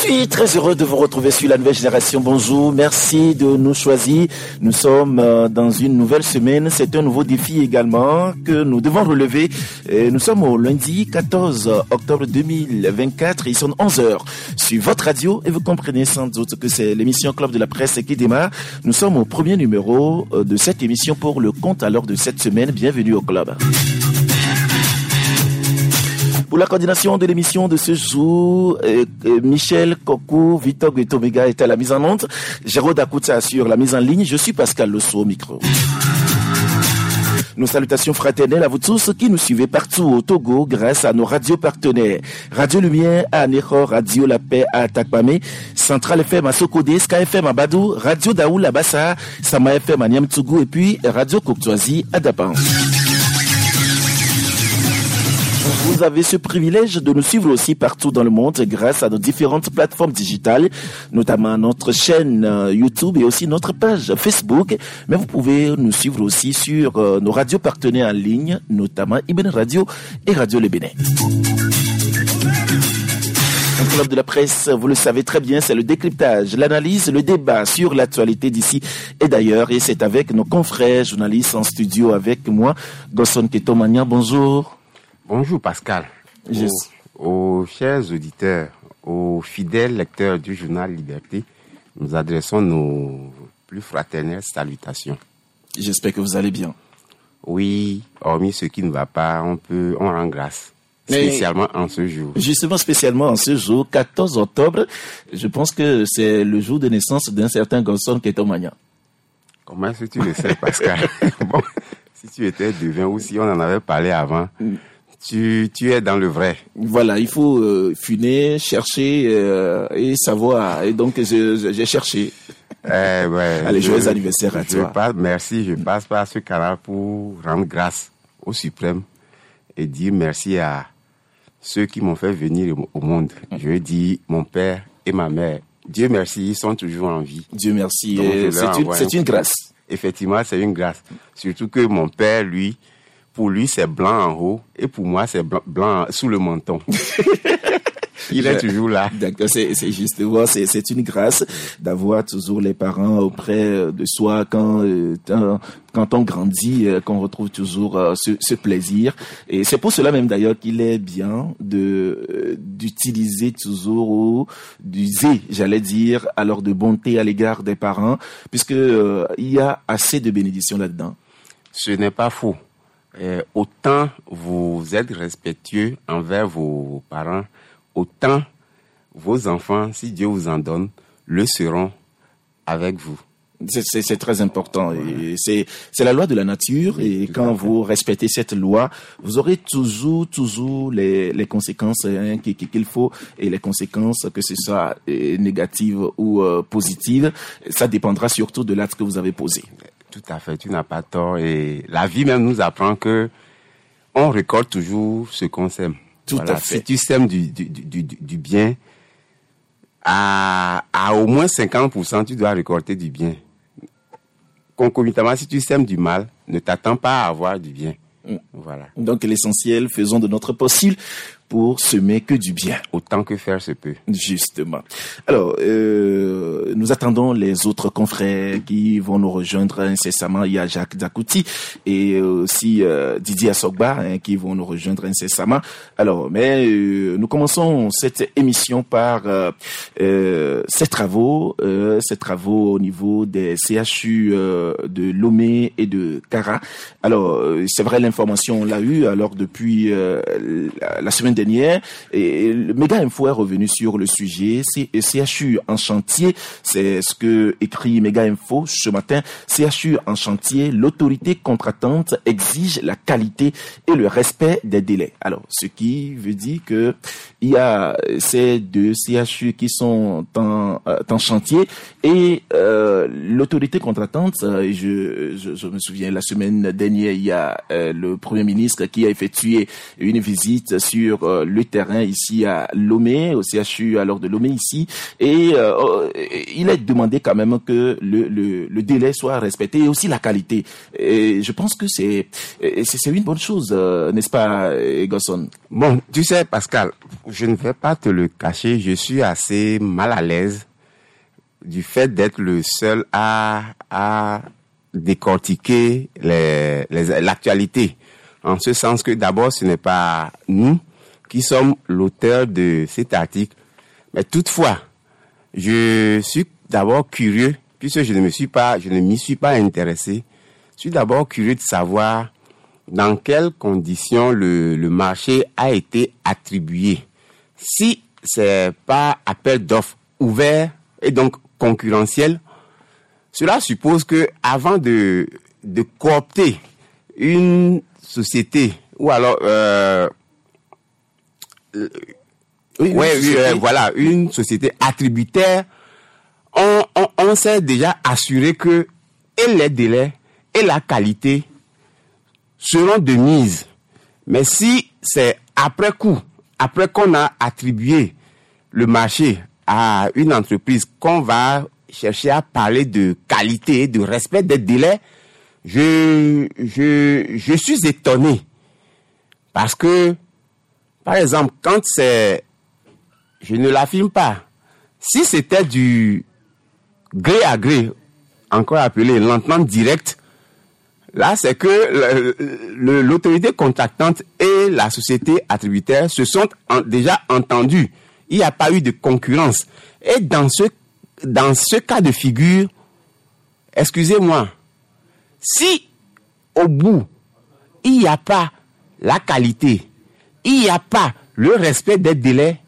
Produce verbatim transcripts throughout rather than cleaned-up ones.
suis très heureux de vous retrouver sur la nouvelle génération. Bonjour, merci de nous choisir. Nous sommes dans une nouvelle semaine. C'est un nouveau défi également que nous devons relever. Et nous sommes au lundi quatorze octobre deux mille vingt-quatre. Il sonne onze heures sur votre radio et vous comprenez sans doute que c'est l'émission Club de la Presse qui démarre. Nous sommes au premier numéro de cette émission pour le compte alors de cette semaine. Bienvenue au club. Pour la coordination de l'émission de ce jour, euh, euh, Michel Kokou, Victor Guetomega est à la mise en onde, Jérôme Akouta assure la mise en ligne, je suis Pascal Losso au micro. Nos salutations fraternelles à vous tous qui nous suivez partout au Togo grâce à nos radios partenaires. Radio Lumière à Anéro, Radio La Paix à Takpamé, Centrale F M à Sokodé, Sky F M à Badou, Radio Daoul à Bassa, Sama F M à Niamtougou et puis Radio Courtoisie à Dapan. Vous avez ce privilège de nous suivre aussi partout dans le monde grâce à nos différentes plateformes digitales, notamment notre chaîne YouTube et aussi notre page Facebook. Mais vous pouvez nous suivre aussi sur euh, nos radios partenaires en ligne, notamment Ibn Radio et Radio Le Bénin. Le club de la presse, vous le savez très bien, c'est le décryptage, l'analyse, le débat sur l'actualité d'ici et d'ailleurs. Et c'est avec nos confrères journalistes en studio avec moi, Gosson Ketomania. Bonjour. Bonjour Pascal, Yes. aux, aux chers auditeurs, aux fidèles lecteurs du journal Liberté, nous adressons nos plus fraternelles salutations. J'espère que vous allez bien. Oui, hormis ce qui ne va pas, on peut, on rend grâce, spécialement Mais, en ce jour. Justement, spécialement en ce jour, quatorze octobre, je pense que c'est le jour de naissance d'un certain Gosson Ketomania. Comment est-ce que tu le sais Pascal? Bon, si tu étais devin ou si on en avait parlé avant... Mm. Tu, tu es dans le vrai. Voilà, il faut euh, funer, chercher euh, et savoir. Et donc, je, je, j'ai cherché. Eh ouais, Allez, je, joyeux anniversaire à je toi. Passe, merci, je passe par ce canal pour rendre grâce au Suprême et dire merci à ceux qui m'ont fait venir au monde. Je dis mon père et ma mère. Dieu merci, ils sont toujours en vie. Dieu merci. Et c'est, une, c'est une grâce. Effectivement, c'est une grâce. Surtout que mon père, lui, pour lui, c'est blanc en haut et pour moi, c'est blanc, blanc sous le menton. Il est toujours là. D'accord, c'est, c'est justement, c'est, c'est une grâce d'avoir toujours les parents auprès de soi quand, euh, quand on grandit, euh, qu'on retrouve toujours euh, ce, ce plaisir. Et c'est pour cela même d'ailleurs qu'il est bien de euh, d'utiliser toujours ou d'user, j'allais dire, alors de bonté à l'égard des parents, puisque euh, il y a assez de bénédictions là-dedans. Ce n'est pas faux. Euh, autant vous êtes respectueux envers vos parents, autant vos enfants, si Dieu vous en donne, le seront avec vous. C'est, c'est, c'est très important. Et c'est, c'est la loi de la nature. Et quand vous respectez cette loi, vous aurez toujours, toujours les, les conséquences hein, qu'il, qu'il faut. Et les conséquences, que ce soit négatives ou euh, positives, ça dépendra surtout de l'acte que vous avez posé. Tout à fait, tu n'as pas tort. Et la vie même nous apprend que on récolte toujours ce qu'on sème. Tout voilà. à fait. Si tu sèmes du, du, du, du bien, à, à au moins cinquante pour cent, tu dois récolter du bien. Concomitamment, si tu sèmes du mal, ne t'attends pas à avoir du bien. Mm. Voilà. Donc l'essentiel, faisons de notre possible pour semer que du bien. Autant que faire se peut. Justement. Alors, euh, nous attendons les autres confrères qui vont nous rejoindre incessamment. Il y a Jacques Dakouti et aussi euh, Didier Assogba hein, qui vont nous rejoindre incessamment. Alors, mais euh, nous commençons cette émission par euh, euh, ces travaux, euh, ces travaux au niveau des C H U euh, de Lomé et de Kara. Alors, euh, c'est vrai, l'information on l'a eu alors depuis euh, la, la semaine dernière, et le Méga Info est revenu sur le sujet. C H U en chantier, c'est ce que écrit Méga Info ce matin. C H U en chantier, l'autorité contratante exige la qualité et le respect des délais. Alors, ce qui veut dire que il y a ces deux C H U qui sont en, en chantier et euh, l'autorité contratante, je, je, je me souviens la semaine dernière, il y a euh, le Premier ministre qui a effectué une visite sur euh, le terrain ici à Lomé, au C H U alors de Lomé ici, et euh, il est demandé quand même que le, le, le délai soit respecté et aussi la qualité. Et je pense que c'est c'est, c'est une bonne chose, euh, n'est-ce pas, Egosson? Bon, tu sais, Pascal, je ne vais pas te le cacher, je suis assez mal à l'aise du fait d'être le seul à à décortiquer les, les, l'actualité. En ce sens que d'abord, ce n'est pas nous qui sommes l'auteur de cet article. Mais toutefois, je suis d'abord curieux, puisque je ne me suis pas, je ne m'y suis pas intéressé. Je suis d'abord curieux de savoir dans quelles conditions le, le marché a été attribué. Si c'est pas appel d'offres ouvert et donc concurrentiel, cela suppose que avant de de coopter une société ou alors euh, euh, oui, ouais, oui, euh, voilà une société attributaire, on, on on s'est déjà assuré que et les délais et la qualité seront de mise. Mais si c'est après coup, après qu'on a attribué le marché à une entreprise, qu'on va chercher à parler de qualité, de respect des délais, je, je, je suis étonné. Parce que, par exemple, quand c'est, je ne l'affirme pas, si c'était du gré à gré, encore appelé l'entente directe, là, c'est que le, le, l'autorité contractante et la société attributaire se sont en, déjà entendus. Il n'y a pas eu de concurrence. Et dans ce Dans ce cas de figure, excusez-moi, si au bout, il n'y a pas la qualité, il n'y a pas le respect des délais,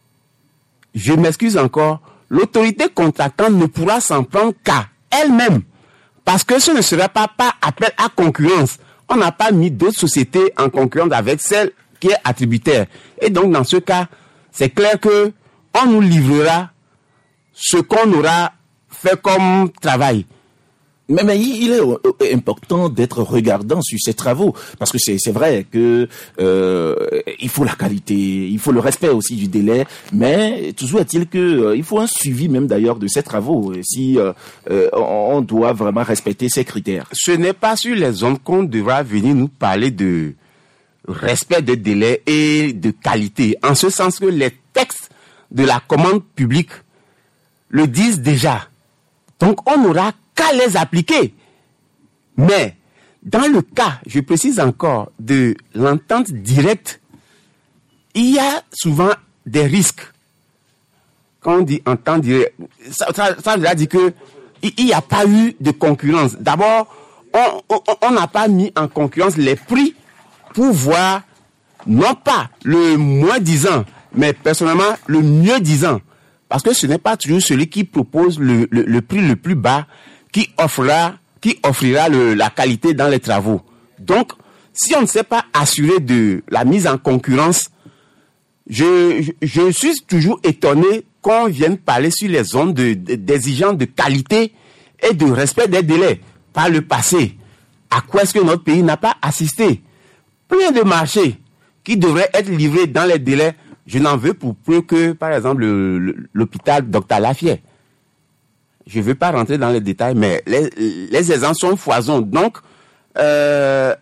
je m'excuse encore, l'autorité contractante ne pourra s'en prendre qu'à elle-même. Parce que ce ne sera pas par appel à concurrence. On n'a pas mis d'autres sociétés en concurrence avec celle qui est attributaire. Et donc, dans ce cas, c'est clair que on nous livrera ce qu'on aura fait comme travail. Mais, mais il est important d'être regardant sur ces travaux, parce que c'est, c'est vrai que euh, il faut la qualité, il faut le respect aussi du délai, mais toujours est-il que euh, il faut un suivi même d'ailleurs de ces travaux, si euh, euh, on doit vraiment respecter ces critères. Ce n'est pas sur les ondes qu'on devra venir nous parler de respect de délai et de qualité, en ce sens que les textes de la commande publique le disent déjà. Donc, on n'aura qu'à les appliquer. Mais, dans le cas, je précise encore, de l'entente directe, il y a souvent des risques. Quand on dit entente directe, ça, ça, ça veut dire que il n'y a pas eu de concurrence. D'abord, on n'a pas mis en concurrence les prix pour voir, non pas le moins disant, mais personnellement, le mieux disant. Parce que ce n'est pas toujours celui qui propose le, le, le prix le plus bas qui offrira, qui offrira le, la qualité dans les travaux. Donc, si on ne s'est pas assuré de la mise en concurrence, je, je, je suis toujours étonné qu'on vienne parler sur les ondes de, de, d'exigence de qualité et de respect des délais. Par le passé, à quoi est-ce que notre pays n'a pas assisté? Plein de marchés qui devraient être livrés dans les délais. Je n'en veux pour peu que, par exemple, le, le, l'hôpital Docteur Lafayette. Je ne veux pas rentrer dans les détails, mais les, les exemples sont foison. Donc, euh,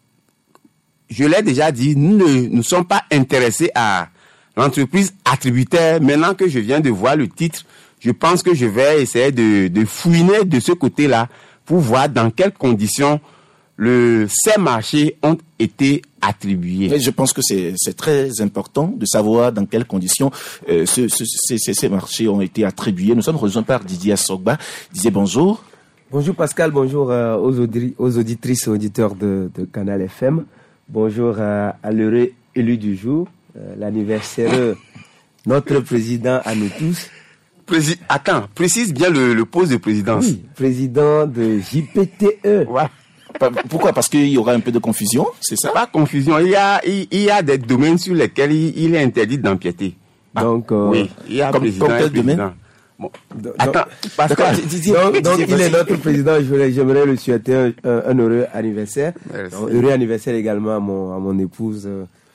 je l'ai déjà dit, nous ne nous sommes pas intéressés à l'entreprise attributaire. Maintenant que je viens de voir le titre, je pense que je vais essayer de, de fouiner de ce côté-là pour voir dans quelles conditions le, ces marchés ont été attribués. Et je pense que c'est, c'est très important de savoir dans quelles conditions euh, ce, ce, ces, ces marchés ont été attribués. Nous sommes rejoints par Didier Assogba. Didier, bonjour. Bonjour Pascal, bonjour euh, aux, audri- aux auditrices et auditeurs de, de Canal F M. Bonjour euh, à l'heureux élu du jour, euh, l'anniversaire, notre président à nous tous. Prési- Attends, précise bien le, le poste de présidence. Oui, président de J P T E. Ouais. Pourquoi? Parce qu'il y aura un peu de confusion, c'est ça? Pas confusion. Il y a, il, il y a des domaines sur lesquels il, il est interdit d'empiéter. Ah, donc, euh, oui, il y a comme, président comme quel et président. domaine? Bon, donc, attends, Pascal. donc, donc, donc il est notre président. Je, j'aimerais le souhaiter un, un, un heureux anniversaire. Donc, heureux anniversaire également à mon, à mon épouse.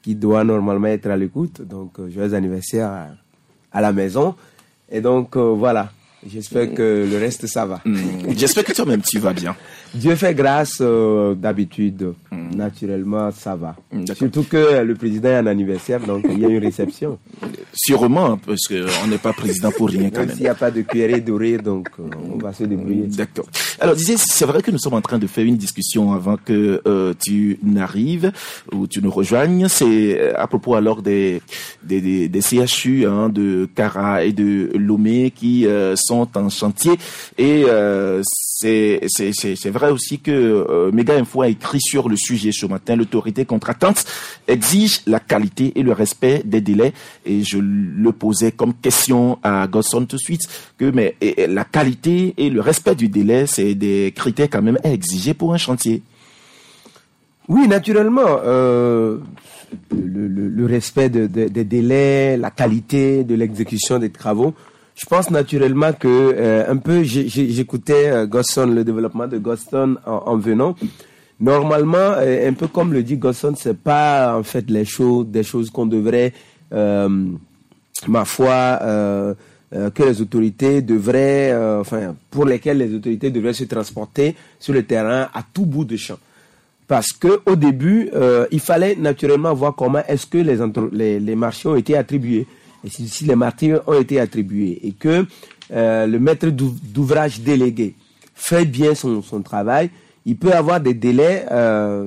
qui doit normalement être à l'écoute. Donc, euh, joyeux anniversaire à, à la maison. Et donc, euh, voilà. J'espère que le reste, ça va. Mmh. J'espère que toi-même, tu vas bien. Dieu fait grâce, euh, d'habitude. Mmh. Naturellement, ça va. Mmh, surtout que le président est un anniversaire, donc il y a une réception. Sûrement, parce qu'on n'est pas président pour rien quand même. S'il n'y a pas de cuillerée dorée, donc euh, on va se débrouiller. D'accord. Alors, disais, c'est vrai que nous sommes en train de faire une discussion avant que euh, tu n'arrives ou tu nous rejoignes. C'est à propos alors des des, des, des C H U hein, de Kara et de Lomé qui euh, sont en chantier. Et euh, c'est c'est c'est c'est vrai aussi que euh, Méga Info a écrit sur le sujet ce matin. L'autorité contractante exige la qualité et le respect des délais. Et je le posais comme question à Godson tout de suite que mais et, et la qualité et le respect du délai, c'est des critères quand même à exiger pour un chantier. Oui, naturellement, euh, le, le, le respect de, de, des délais, la qualité de l'exécution des travaux. Je pense naturellement que euh, un peu, j'écoutais euh, Godson, le développement de Godson en, en venant. Normalement, euh, un peu comme le dit Godson, c'est pas en fait les choses, des choses qu'on devrait, euh, ma foi, euh, euh, que les autorités devraient, euh, enfin, pour lesquelles les autorités devraient se transporter sur le terrain à tout bout de champ. Parce que au début, euh, il fallait naturellement voir comment est-ce que les, les, les marchés ont été attribués. Et si, si les marchés ont été attribués et que euh, le maître d'ouvrage délégué fait bien son, son travail, il peut avoir des délais euh,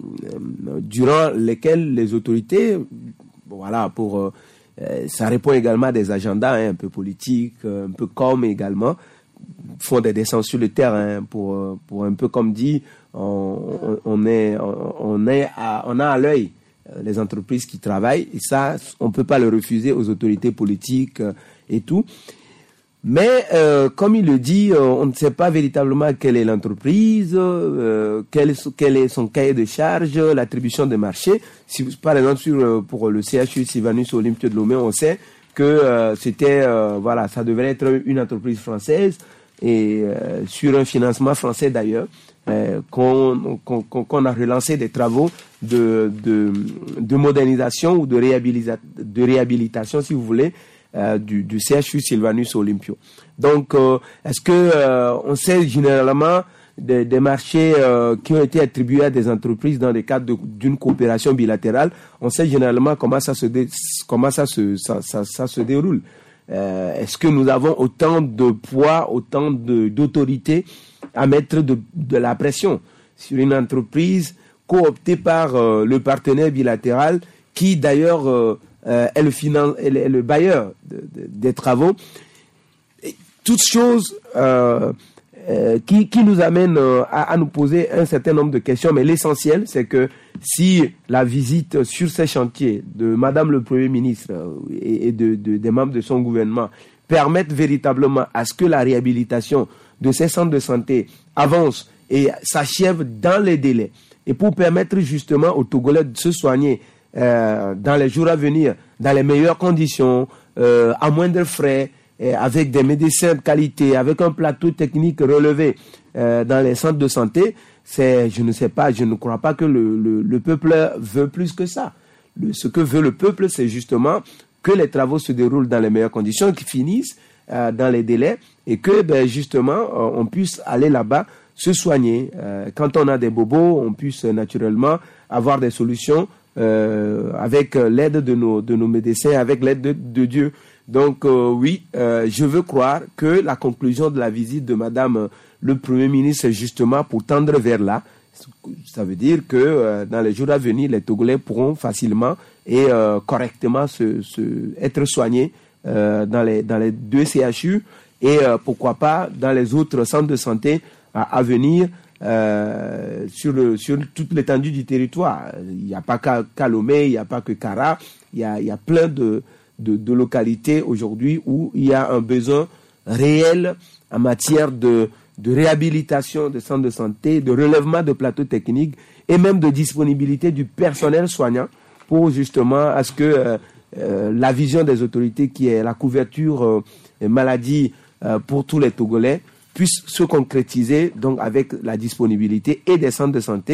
durant lesquels les autorités, voilà, pour euh, ça répond également à des agendas hein, un peu politiques, un peu comme également, font des descentes sur le terrain pour pour un peu comme dit, on, on est on est à, on a à l'œil les entreprises qui travaillent, et ça, on ne peut pas le refuser aux autorités politiques euh, et tout. Mais, euh, comme il le dit, euh, on ne sait pas véritablement quelle est l'entreprise, euh, quel, est, quel est son cahier de charge, l'attribution des marchés. Si, par exemple, sur, pour le C H U Sylvanus Olympio de Lomé, on sait que euh, c'était, euh, voilà, ça devrait être une entreprise française, et euh, sur un financement français d'ailleurs. Euh, qu'on, qu'on, qu'on a relancé des travaux de, de, de modernisation ou de, réhabilita, de réhabilitation, si vous voulez, euh, du, du C H U Sylvanus Olympio. Donc, euh, est-ce que euh, on sait généralement des, des marchés euh, qui ont été attribués à des entreprises dans le cadre de, d'une coopération bilatérale? On sait généralement comment ça se, dé, comment ça se, ça, ça, ça se déroule. Euh, est-ce que nous avons autant de poids, autant de, d'autorité à mettre de, de la pression sur une entreprise cooptée par euh, le partenaire bilatéral qui d'ailleurs euh, euh, est, le finan- est, le, est le bailleur de, de, des travaux. Et toutes choses euh, euh, qui, qui nous amènent euh, à, à nous poser un certain nombre de questions, mais l'essentiel c'est que si la visite sur ces chantiers de Madame le Premier ministre et, et de, de, des membres de son gouvernement permettent véritablement à ce que la réhabilitation de ces centres de santé avance et s'achève dans les délais. Et pour permettre justement aux Togolais de se soigner euh, dans les jours à venir, dans les meilleures conditions, euh, à moindre frais, et avec des médecins de qualité, avec un plateau technique relevé euh, dans les centres de santé, c'est, je ne sais pas, je ne crois pas que le, le, le peuple veut plus que ça. Le, ce que veut le peuple, c'est justement que les travaux se déroulent dans les meilleures conditions, qu'ils finissent euh, dans les délais, et que ben, justement euh, on puisse aller là-bas se soigner. Euh, quand on a des bobos, on puisse euh, naturellement avoir des solutions euh, avec l'aide de nos, de nos médecins, avec l'aide de, de Dieu. Donc euh, oui, euh, je veux croire que la conclusion de la visite de Madame euh, le Premier ministre est justement pour tendre vers là. Ça veut dire que euh, dans les jours à venir, les Togolais pourront facilement et euh, correctement se, se, être soignés euh, dans, les, dans les deux C H U et euh, pourquoi pas dans les autres centres de santé à, à venir euh, sur, le, sur toute l'étendue du territoire. Il n'y a pas qu'à Lomé, il n'y a pas que Kara, il y a, il y a plein de, de, de localités aujourd'hui où il y a un besoin réel en matière de, de réhabilitation des centres de santé, de relèvement de plateaux techniques et même de disponibilité du personnel soignant pour justement à ce que euh, euh, la vision des autorités qui est la couverture euh, maladie euh, pour tous les Togolais puisse se concrétiser donc avec la disponibilité et des centres de santé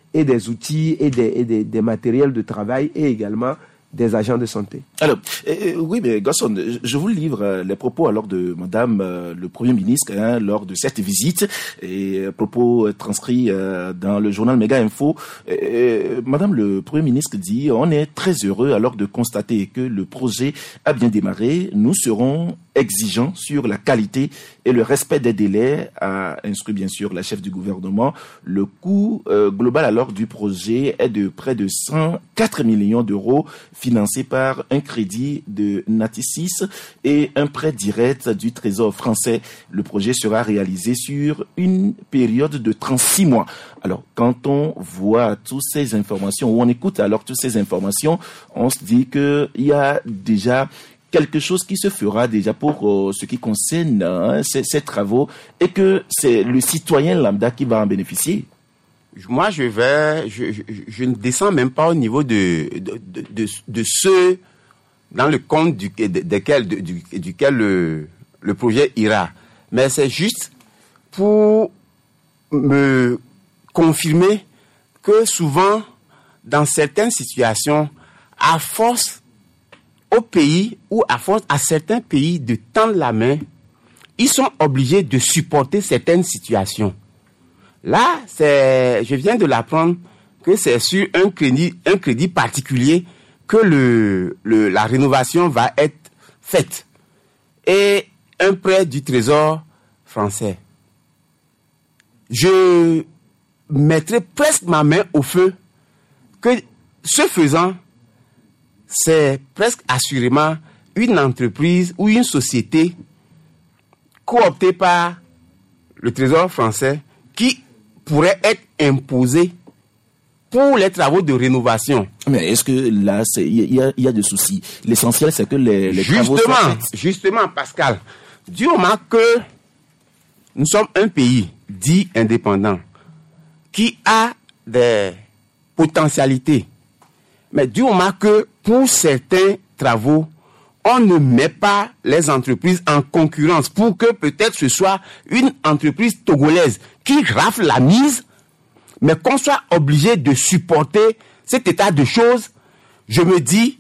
et des outils et des, et des, des matériels de travail et également des agents de santé. Alors, euh, oui, mais Godson, je vous livre euh, les propos alors de Madame euh, le Premier ministre hein, lors de cette visite, et euh, propos euh, transcrits euh, dans le journal Méga Info. Euh, Madame le Premier ministre dit: on est très heureux alors de constater que le projet a bien démarré. Nous serons exigeants sur la qualité et le respect des délais, a instruit bien sûr la chef du gouvernement. Le coût euh, global alors du projet est de près de cent quatre millions d'euros, financé par un crédit de Natixis et un prêt direct du Trésor français. Le projet sera réalisé sur une période de trente-six mois. Alors, quand on voit toutes ces informations, ou on écoute alors toutes ces informations, on se dit qu'il y a déjà quelque chose qui se fera déjà pour euh, ce qui concerne hein, ces, ces travaux, et que c'est le citoyen lambda qui va en bénéficier. Moi, je vais, je, je, je ne descends même pas au niveau de de, de, de, de ceux dans le compte du, de, desquels, de, du, duquel le, le projet ira. Mais c'est juste pour me confirmer que souvent, dans certaines situations, à force au pays ou à force à certains pays de tendre la main, ils sont obligés de supporter certaines situations. Là, c'est, je viens de l'apprendre que c'est sur un crédit, un crédit particulier que le, le, la rénovation va être faite. Et un prêt du Trésor français. Je mettrai presque ma main au feu que, ce faisant, c'est presque assurément une entreprise ou une société cooptée par le Trésor français qui pourrait être imposée pour les travaux de rénovation. Mais est-ce que là, il y a, y a des soucis? L'essentiel, c'est que les, les justement, travaux soient faits. Justement, Pascal, du moment que nous sommes un pays dit indépendant qui a des potentialités, mais du moment que pour certains travaux, on ne met pas les entreprises en concurrence pour que peut-être ce soit une entreprise togolaise qui rafle la mise, mais qu'on soit obligé de supporter cet état de choses, je me dis,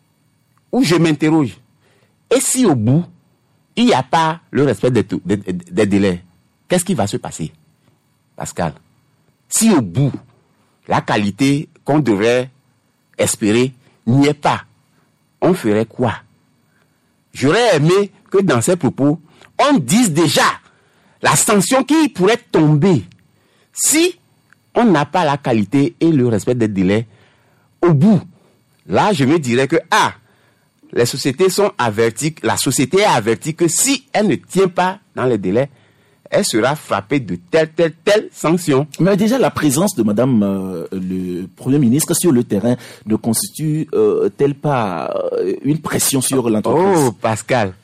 ou je m'interroge, et si au bout, il n'y a pas le respect des, des, des délais, qu'est-ce qui va se passer, Pascal? Si au bout, la qualité qu'on devrait espérer n'y est pas, on ferait quoi? J'aurais aimé que dans ces propos, on dise déjà la sanction qui pourrait tomber si on n'a pas la qualité et le respect des délais au bout. Là, je me dirais que, ah, les sociétés sont averties, la société est avertie que si elle ne tient pas dans les délais, elle sera frappée de telle, telle, telle sanction. Mais déjà, la présence de Madame euh, le Premier ministre sur le terrain ne constitue-t-elle euh, pas euh, une pression sur l'entreprise? Oh, Pascal,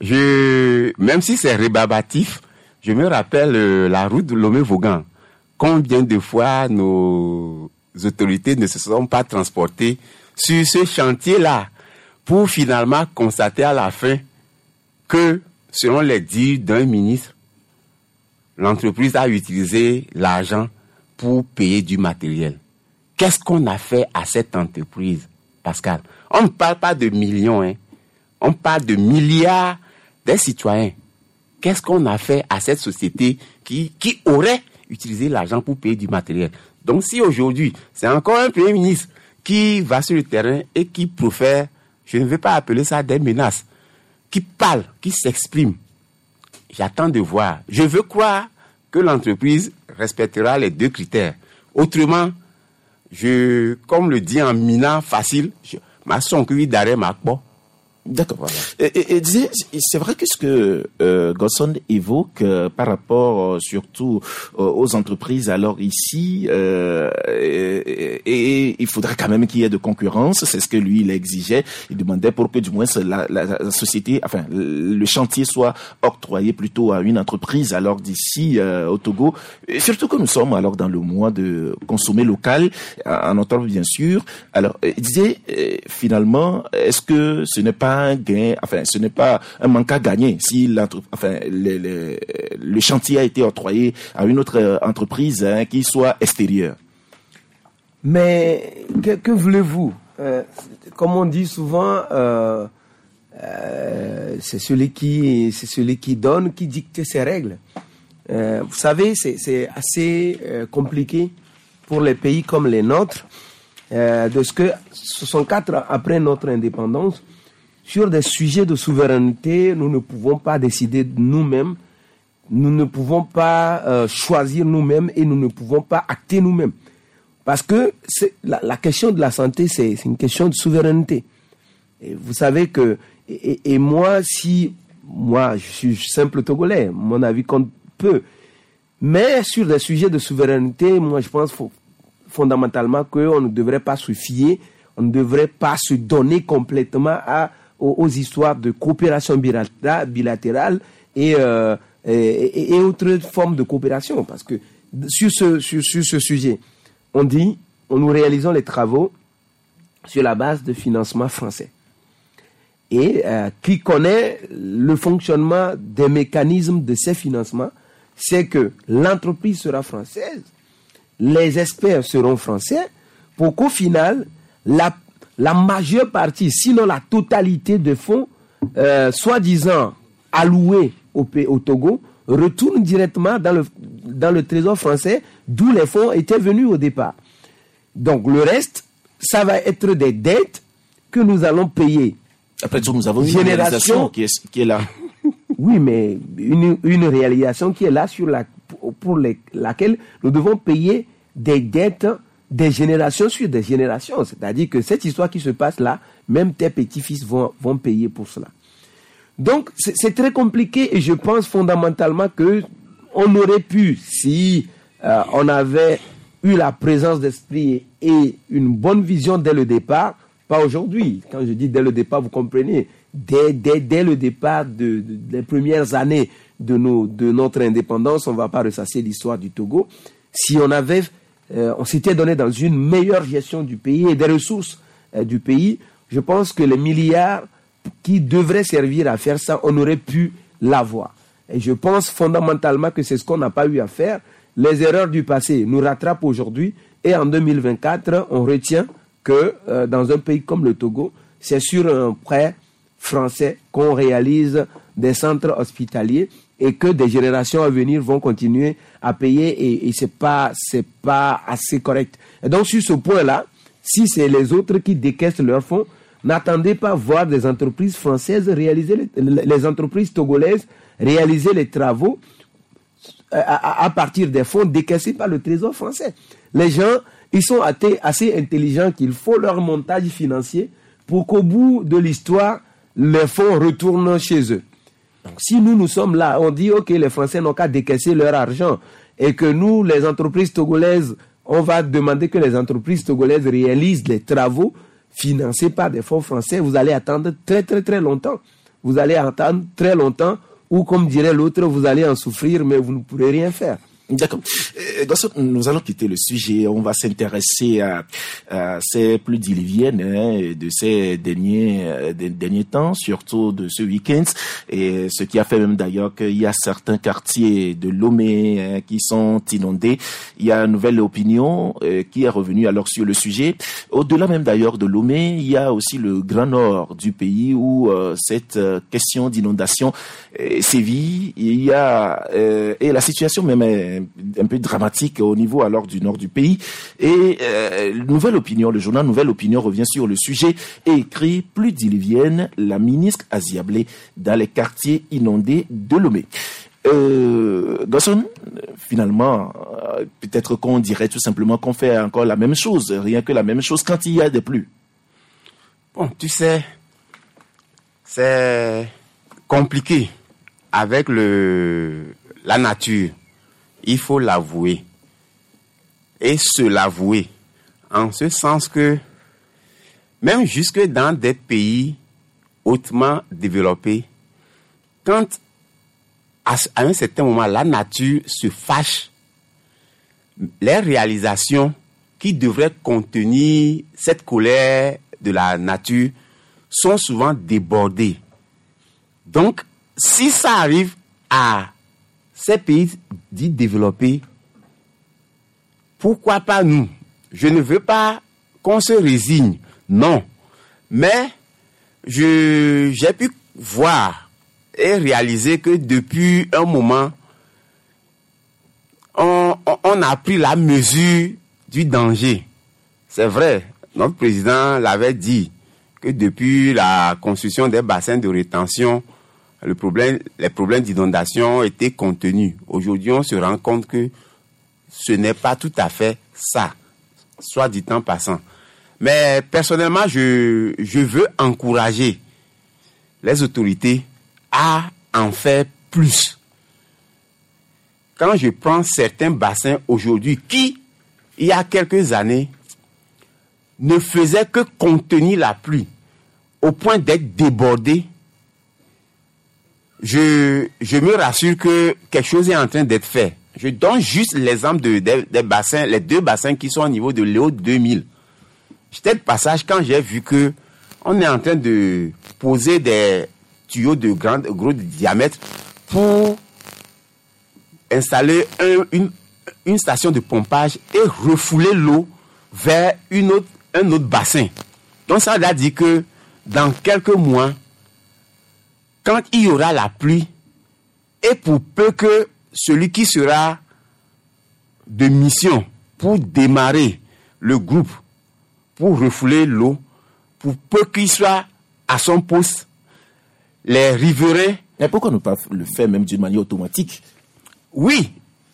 je, même si c'est rébarbatif, je me rappelle euh, la route de Lomé-Vaughan. Combien de fois nos autorités ne se sont pas transportées sur ce chantier-là pour finalement constater à la fin que, selon les dires d'un ministre, l'entreprise a utilisé l'argent pour payer du matériel. Qu'est-ce qu'on a fait à cette entreprise, Pascal? On ne parle pas de millions, hein. On parle de milliards des citoyens. Qu'est-ce qu'on a fait à cette société qui, qui aurait utilisé l'argent pour payer du matériel? Donc si aujourd'hui, c'est encore un Premier ministre qui va sur le terrain et qui profère, je ne vais pas appeler ça des menaces, qui parle, qui s'exprime, j'attends de voir. Je veux croire que l'entreprise respectera les deux critères. Autrement, je, comme le dit en minant facile, je, ma son cuit d'arrêt ma quoi. D'accord. Voilà. Et, et, et c'est vrai que ce que euh, Godson évoque euh, par rapport euh, surtout euh, aux entreprises, alors ici, euh, et, et, et il faudrait quand même qu'il y ait de concurrence. C'est ce que lui il exigeait. Il demandait pour que du moins la, la, la société, enfin le chantier soit octroyé plutôt à une entreprise. Alors d'ici euh, au Togo, et surtout que nous sommes alors dans le mois de consommer local, en octobre bien sûr. Alors il disait euh, finalement, est-ce que ce n'est pas un gain, enfin, ce n'est pas un manque à gagner si enfin, le, le, le chantier a été octroyé à une autre entreprise hein, qui soit extérieure? Mais que, que voulez-vous? euh, Comme on dit souvent, euh, euh, c'est celui qui, c'est celui qui donne qui dicte ses règles. Euh, vous savez, c'est, c'est assez euh, compliqué pour les pays comme les nôtres, euh, de ce que soixante-quatre ans après notre indépendance, sur des sujets de souveraineté, nous ne pouvons pas décider nous-mêmes, nous ne pouvons pas euh, choisir nous-mêmes et nous ne pouvons pas acter nous-mêmes. Parce que c'est, la, la question de la santé, c'est, c'est une question de souveraineté. Et vous savez que, et, et moi, si, moi, je suis simple Togolais, mon avis compte peu. Mais sur des sujets de souveraineté, moi, je pense faut, fondamentalement qu'on ne devrait pas se fier, on ne devrait pas se donner complètement à, aux, aux histoires de coopération bilatérale et, euh, et, et, et autres formes de coopération. Parce que sur ce, sur, sur ce sujet, on dit, on nous réalisons les travaux sur la base de financement français. Et euh, qui connaît le fonctionnement des mécanismes de ces financements, c'est que l'entreprise sera française, les experts seront français, pour qu'au final, la, la majeure partie, sinon la totalité de fonds, euh, soi-disant alloués au, au Togo, retourne directement dans le, dans le trésor français, d'où les fonds étaient venus au départ. Donc le reste, ça va être des dettes que nous allons payer. Après tout, nous avons une réalisation qui est, qui est là. Oui, mais une, une réalisation qui est là sur la, pour les, laquelle nous devons payer des dettes des générations sur des générations. C'est-à-dire que cette histoire qui se passe là, même tes petits-fils vont, vont payer pour cela. Donc, c'est, c'est très compliqué et je pense fondamentalement que on aurait pu, si euh, on avait eu la présence d'esprit et une bonne vision dès le départ, pas aujourd'hui. Quand je dis dès le départ, vous comprenez, dès, dès, dès le départ de, de, des premières années de, nos, de notre indépendance, on ne va pas ressasser l'histoire du Togo. Si on avait, euh, on s'était donné dans une meilleure gestion du pays et des ressources euh, du pays, je pense que les milliards qui devraient servir à faire ça, on aurait pu l'avoir. Et je pense fondamentalement que c'est ce qu'on n'a pas eu à faire. Les erreurs du passé nous rattrapent aujourd'hui et en deux mille vingt-quatre, on retient que euh, dans un pays comme le Togo, c'est sur un prêt français qu'on réalise des centres hospitaliers et que des générations à venir vont continuer à payer et, et c'est pas, c'est pas assez correct. Et donc sur ce point-là, si c'est les autres qui décaissent leurs fonds, n'attendez pas voir des entreprises françaises réaliser, les, les entreprises togolaises réaliser les travaux à, à, à partir des fonds décaissés par le trésor français. Les gens, ils sont assez intelligents qu'il faut leur montage financier pour qu'au bout de l'histoire, les fonds retournent chez eux. Donc si nous, nous sommes là, on dit, ok, les Français n'ont qu'à décaisser leur argent et que nous, les entreprises togolaises, on va demander que les entreprises togolaises réalisent les travaux financés par des fonds français, vous allez attendre très très très longtemps. Vous allez attendre très longtemps ou comme dirait l'autre, vous allez en souffrir mais vous ne pourrez rien faire. D'accord. Euh, nous allons quitter le sujet. On va s'intéresser à, à ces pluies diluviennes hein, de ces derniers, euh, des derniers temps, surtout de ce week-end. Et ce qui a fait même d'ailleurs qu'il y a certains quartiers de Lomé hein, qui sont inondés. Il y a une nouvelle opinion euh, qui est revenue alors sur le sujet. Au-delà même d'ailleurs de Lomé, il y a aussi le Grand Nord du pays où euh, cette euh, question d'inondation euh, sévit. Il y a euh, et la situation même est un peu dramatique au niveau alors du nord du pays. Et euh, Nouvelle Opinion, le journal Nouvelle Opinion revient sur le sujet et écrit « Pluie diluvienne, la ministre Aziablé dans les quartiers inondés de Lomé ». Euh, Gasson, finalement, euh, peut-être qu'on dirait tout simplement qu'on fait encore la même chose, rien que la même chose quand il y a des pluies. Bon, tu sais, c'est compliqué avec le la nature. Il faut l'avouer. Et se l'avouer. En ce sens que, même jusque dans des pays hautement développés, quand à un certain moment la nature se fâche, les réalisations qui devraient contenir cette colère de la nature sont souvent débordées. Donc, si ça arrive à ces pays dits développés, pourquoi pas nous? je ne veux pas qu'on se résigne, non. Mais je, j'ai pu voir et réaliser que depuis un moment, on, on, on a pris la mesure du danger. C'est vrai, notre président l'avait dit, que depuis la construction des bassins de rétention, le problème, les problèmes d'inondation étaient contenus. Aujourd'hui, on se rend compte que ce n'est pas tout à fait ça, soit dit en passant. Mais personnellement, je, je veux encourager les autorités à en faire plus. Quand je prends certains bassins aujourd'hui qui, il y a quelques années, ne faisaient que contenir la pluie au point d'être débordés, je, je me rassure que quelque chose est en train d'être fait. Je donne juste l'exemple de, des, des bassins, les deux bassins qui sont au niveau de Léo deux mille. J'étais de passage quand j'ai vu que on est en train de poser des tuyaux de grand, gros diamètre pour installer un, une, une station de pompage et refouler l'eau vers une autre, un autre bassin. Donc ça veut dire que dans quelques mois, quand il y aura la pluie, et pour peu que celui qui sera de mission pour démarrer le groupe, pour refouler l'eau, pour peu qu'il soit à son poste, les riverains... Mais pourquoi ne pas le faire même d'une manière automatique? Oui.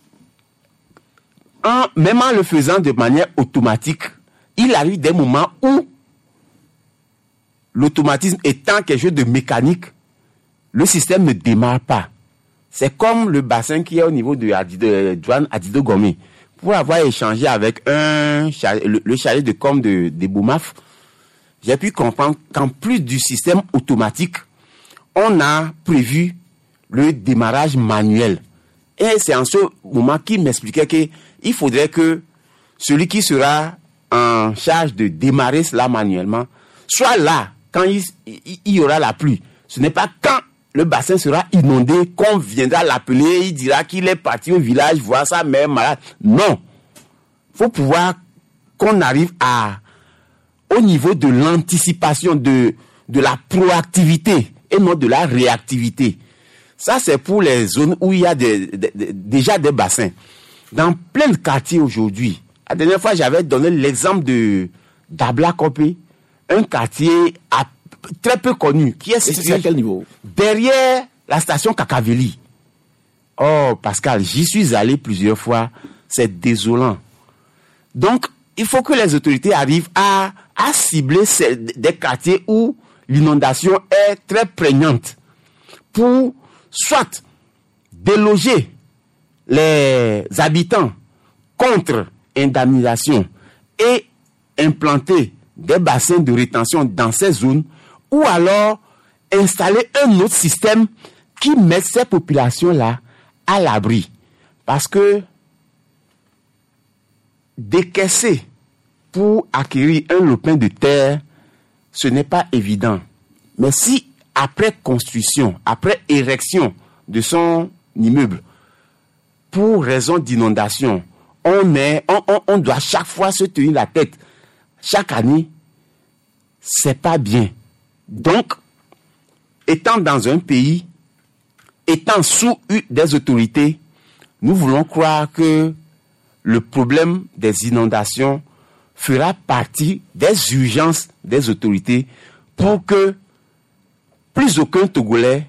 En, même en le faisant de manière automatique, il arrive des moments où l'automatisme étant quelque chose de mécanique, le système ne démarre pas. C'est comme le bassin qui est au niveau de, de Douane Adido Gomé. Pour avoir échangé avec un, le, le chargé de com de, de Boumaf, j'ai pu comprendre qu'en plus du système automatique, on a prévu le démarrage manuel. Et c'est en ce moment qu'il m'expliquait qu'il faudrait que celui qui sera en charge de démarrer cela manuellement soit là quand il, il, il y aura la pluie. Ce n'est pas quand le bassin sera inondé qu'on viendra l'appeler, il dira qu'il est parti au village voir sa mère malade. Non. Il faut pouvoir qu'on arrive à au niveau de l'anticipation, de, de la proactivité et non de la réactivité. Ça, c'est pour les zones où il y a des, des, des, déjà des bassins. Dans plein de quartiers aujourd'hui, la dernière fois, j'avais donné l'exemple de d'Abla Kopé, un quartier à, très peu connu, qui est situé à quel niveau? Derrière la station Kakaveli. Oh, Pascal, j'y suis allé plusieurs fois, c'est désolant. Donc, il faut que les autorités arrivent à, à cibler ces, des quartiers où l'inondation est très prégnante pour soit déloger les habitants contre indemnisation et implanter des bassins de rétention dans ces zones, ou alors installer un autre système qui met ces populations-là à l'abri. Parce que décaisser pour acquérir un lopin de terre, ce n'est pas évident. Mais si après construction, après érection de son immeuble, pour raison d'inondation, on, est, on, on, on doit chaque fois se tenir la tête, chaque année, c'est pas bien. Donc, étant dans un pays, étant sous des autorités, nous voulons croire que le problème des inondations fera partie des urgences des autorités pour que plus aucun Togolais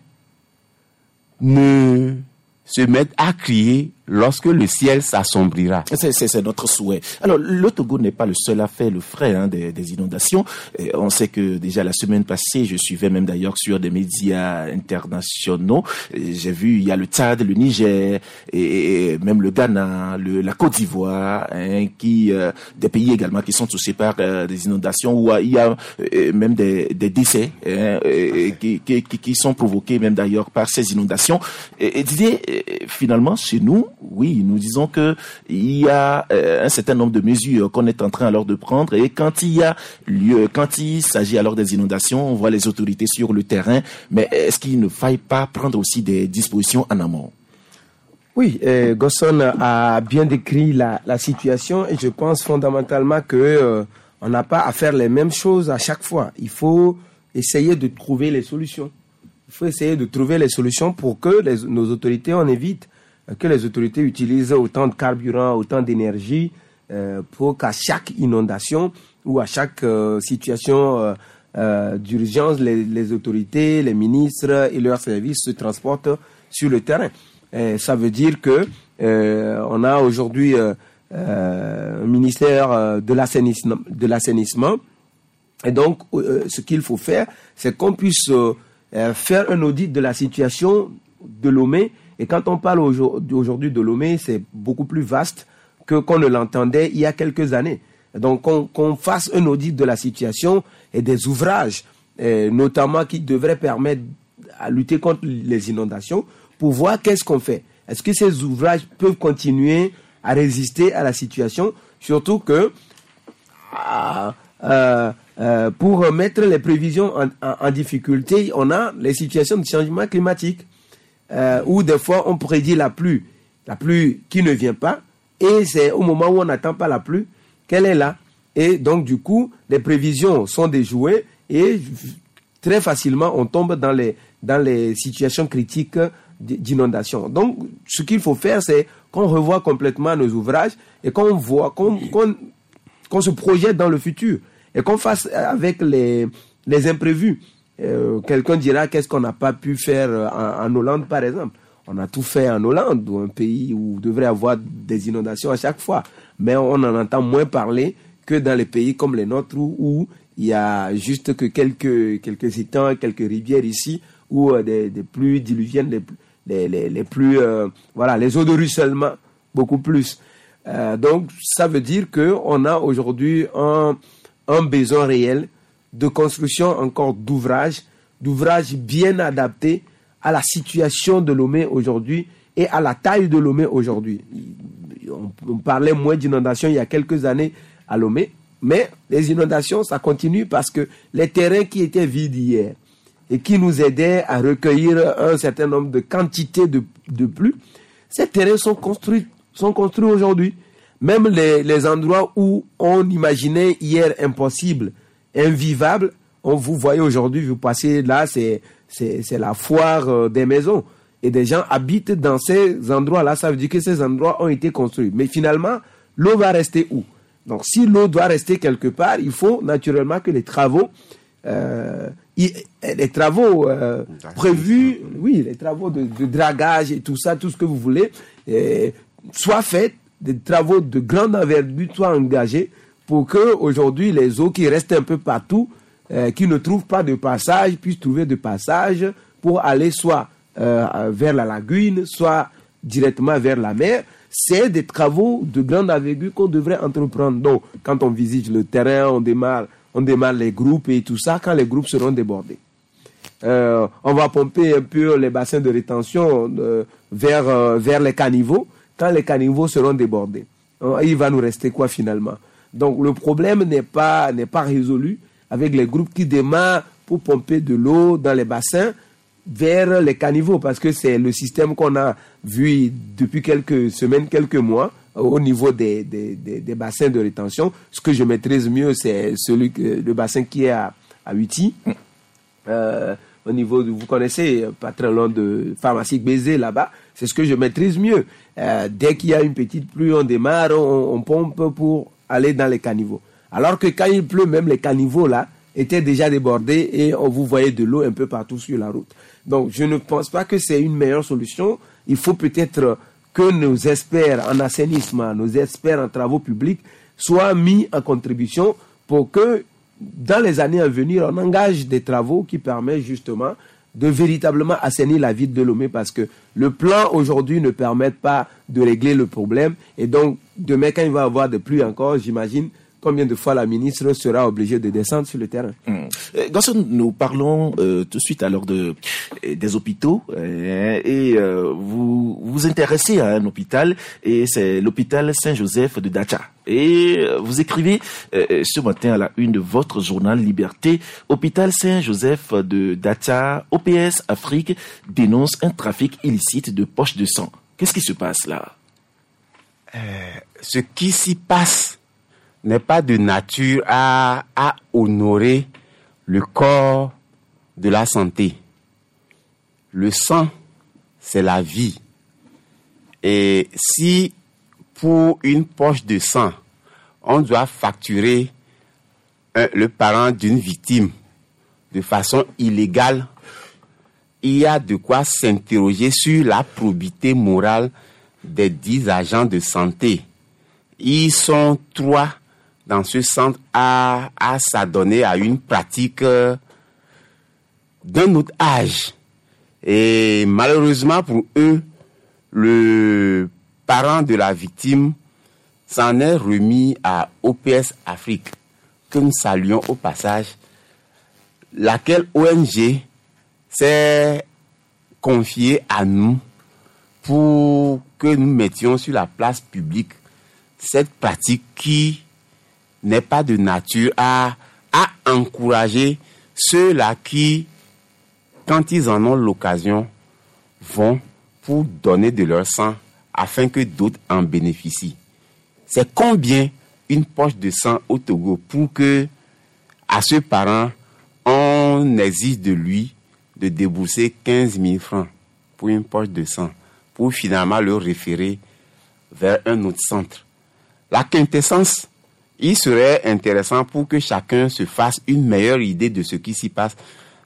ne se mette à crier lorsque le ciel s'assombrira. C'est, c'est, c'est notre souhait. Alors, le Togo n'est pas le seul à faire le frais hein, des, des inondations. Et on sait que déjà la semaine passée, je suivais même d'ailleurs sur des médias internationaux. Et j'ai vu, il y a le Tchad, le Niger, et, et même le Ghana, le, la Côte d'Ivoire, hein, qui, euh, des pays également qui sont touchés par euh, des inondations où euh, il y a euh, même des, des décès hein, et, et, qui, qui, qui sont provoqués même d'ailleurs par ces inondations. Et, et Didier, finalement, chez nous, oui, nous disons que il y a euh, un certain nombre de mesures qu'on est en train alors de prendre, et quand il y a lieu, quand il s'agit alors des inondations, on voit les autorités sur le terrain, mais est-ce qu'il ne faille pas prendre aussi des dispositions en amont? Oui, euh, Gosson a bien décrit la, la situation et je pense fondamentalement que euh, on n'a pas à faire les mêmes choses à chaque fois. Il faut essayer de trouver les solutions. Il faut essayer de trouver les solutions pour que les, nos autorités, on évite que les autorités utilisent autant de carburant, autant d'énergie euh, pour qu'à chaque inondation ou à chaque euh, situation euh, euh, d'urgence, les, les autorités, les ministres et leurs services se transportent sur le terrain. Et ça veut dire que euh, on a aujourd'hui euh, euh, un ministère de l'assainissement, de l'assainissement. Et donc, euh, ce qu'il faut faire, c'est qu'on puisse euh, faire un audit de la situation de Lomé. Et quand on parle aujourd'hui de Lomé, c'est beaucoup plus vaste que qu'on ne l'entendait il y a quelques années. Donc, qu'on, qu'on fasse un audit de la situation et des ouvrages, euh, notamment qui devraient permettre à lutter contre les inondations, pour voir qu'est-ce qu'on fait. Est-ce que ces ouvrages peuvent continuer à résister à la situation, surtout que euh, euh, euh, pour mettre les prévisions en, en, en difficulté, on a les situations de changement climatique euh, où des fois on prédit la pluie, la pluie qui ne vient pas, et c'est au moment où on n'attend pas la pluie qu'elle est là. Et donc du coup, les prévisions sont déjouées et très facilement on tombe dans les dans les situations critiques d'inondation. Donc, ce qu'il faut faire, c'est qu'on revoie complètement nos ouvrages et qu'on voit, qu'on, qu'on, qu'on se projette dans le futur et qu'on fasse avec les, les imprévus. Euh, quelqu'un dira qu'est-ce qu'on n'a pas pu faire en, en Hollande, par exemple. On a tout fait en Hollande, un pays où il devrait avoir des inondations à chaque fois. Mais on en entend moins parler que dans les pays comme les nôtres où, où il y a juste que quelques, quelques étangs, quelques rivières ici, où euh, des, des pluies diluviennes, les, les, les, les plus, euh, voilà, les eaux de ruissellement, beaucoup plus. Euh, donc, ça veut dire qu'on a aujourd'hui un, un besoin réel de construction encore d'ouvrages, d'ouvrages bien adaptés à la situation de Lomé aujourd'hui et à la taille de Lomé aujourd'hui. On, on parlait moins d'inondations il y a quelques années à Lomé, mais les inondations, ça continue parce que les terrains qui étaient vides hier, et qui nous aidait à recueillir un certain nombre de quantités de, de pluie, ces terrains sont construits, sont construits aujourd'hui. Même les, les endroits où on imaginait hier impossible, invivable, on vous voyez aujourd'hui, vous passez là, c'est, c'est, c'est la foire des maisons. Et des gens habitent dans ces endroits-là, ça veut dire que ces endroits ont été construits. Mais finalement, l'eau va rester où? Donc si l'eau doit rester quelque part, il faut naturellement que les travaux Euh, les travaux euh, prévus, oui, les travaux de, de dragage et tout ça, tout ce que vous voulez, euh, soient faits, des travaux de grande envergure soient engagés pour que aujourd'hui les eaux qui restent un peu partout, euh, qui ne trouvent pas de passage, puissent trouver de passage pour aller soit euh, vers la lagune, soit directement vers la mer. C'est des travaux de grande envergure qu'on devrait entreprendre. Donc, quand on visite le terrain, on démarre On démarre les groupes et tout ça quand les groupes seront débordés. Euh, on va pomper un peu les bassins de rétention euh, vers, euh, vers les caniveaux quand les caniveaux seront débordés. Euh, il va nous rester quoi finalement? Donc le problème n'est pas, n'est pas résolu avec les groupes qui démarrent pour pomper de l'eau dans les bassins vers les caniveaux parce que c'est le système qu'on a vu depuis quelques semaines, quelques mois au niveau des, des, des, des bassins de rétention. Ce que je maîtrise mieux, c'est celui que, le bassin qui est à, à Uti. Euh, au niveau de, vous connaissez, pas très loin de Pharmacie Bézé, là-bas. C'est ce que je maîtrise mieux. Euh, dès qu'il y a une petite pluie, on démarre, on, on pompe pour aller dans les caniveaux. Alors que quand il pleut, même les caniveaux, là, étaient déjà débordés et on vous voyait de l'eau un peu partout sur la route. Donc, je ne pense pas que c'est une meilleure solution. Il faut peut-être que nos experts en assainissement, nos experts en travaux publics soient mis en contribution pour que dans les années à venir, on engage des travaux qui permettent justement de véritablement assainir la ville de Lomé parce que le plan aujourd'hui ne permet pas de régler le problème et donc demain quand il va y avoir de pluie encore, j'imagine combien de fois la ministre sera obligée de descendre sur le terrain. Mmh. Gosson, nous parlons euh, tout de suite alors de des hôpitaux euh, et euh, vous vous intéressez à un hôpital et c'est l'hôpital Saint-Joseph de Dacha. Et vous écrivez euh, ce matin à la une de votre journal Liberté, hôpital Saint-Joseph de Dacha, O P S Afrique dénonce un trafic illicite de poches de sang. Qu'est-ce qui se passe là? euh, Ce qui s'y passe n'est pas de nature à, à honorer le corps de la santé. Le sang, c'est la vie. Et si pour une poche de sang, on doit facturer un, le parent d'une victime de façon illégale, il y a de quoi s'interroger sur la probité morale des dix agents de santé. Ils sont trois dans ce centre à, à s'adonner à une pratique euh, d'un autre âge. Et malheureusement pour eux, le parent de la victime s'en est remis à O P S Afrique, que nous saluons au passage, laquelle O N G s'est confiée à nous pour que nous mettions sur la place publique cette pratique qui n'est pas de nature à, à encourager ceux-là qui, quand ils en ont l'occasion, vont pour donner de leur sang afin que d'autres en bénéficient. C'est combien une poche de sang au Togo pour que, à ce parent, on exige de lui de débourser quinze mille francs pour une poche de sang, pour finalement le référer vers un autre centre. La quintessence, il serait intéressant pour que chacun se fasse une meilleure idée de ce qui s'y passe,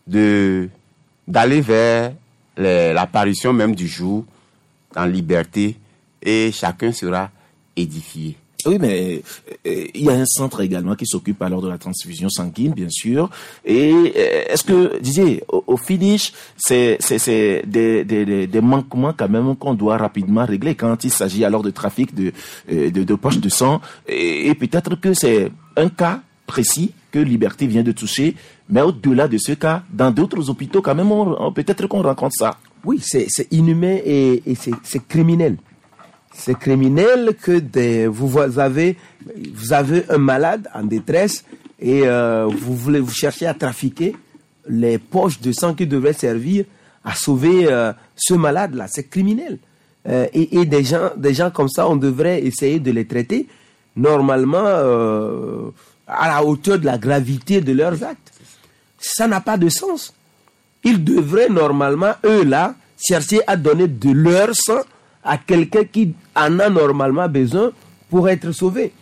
de, d'aller vers les, l'apparition même du jour en liberté, et chacun sera édifié. Oui, mais euh, il y a un centre également qui s'occupe alors de la transfusion sanguine, bien sûr. Et euh, est-ce que, Didier, au, au finish, c'est, c'est, c'est des, des, des manquements quand même qu'on doit rapidement régler quand il s'agit alors de trafic de, de, de poches de sang. Et, et peut-être que c'est un cas précis que Liberté vient de toucher, mais au-delà de ce cas, dans d'autres hôpitaux, quand même, on, on, peut-être qu'on rencontre ça. Oui, c'est, c'est inhumain et, et c'est, c'est criminel. C'est criminel que des, vous avez, vous avez un malade en détresse et euh, vous voulez vous chercher à trafiquer les poches de sang qui devraient servir à sauver euh, ce malade-là. C'est criminel. Euh, et, et des gens, des gens comme ça, on devrait essayer de les traiter normalement euh, à la hauteur de la gravité de leurs actes. Ça n'a pas de sens. Ils devraient normalement, eux-là, chercher à donner de leur sang à quelqu'un qui en a normalement besoin pour être sauvé.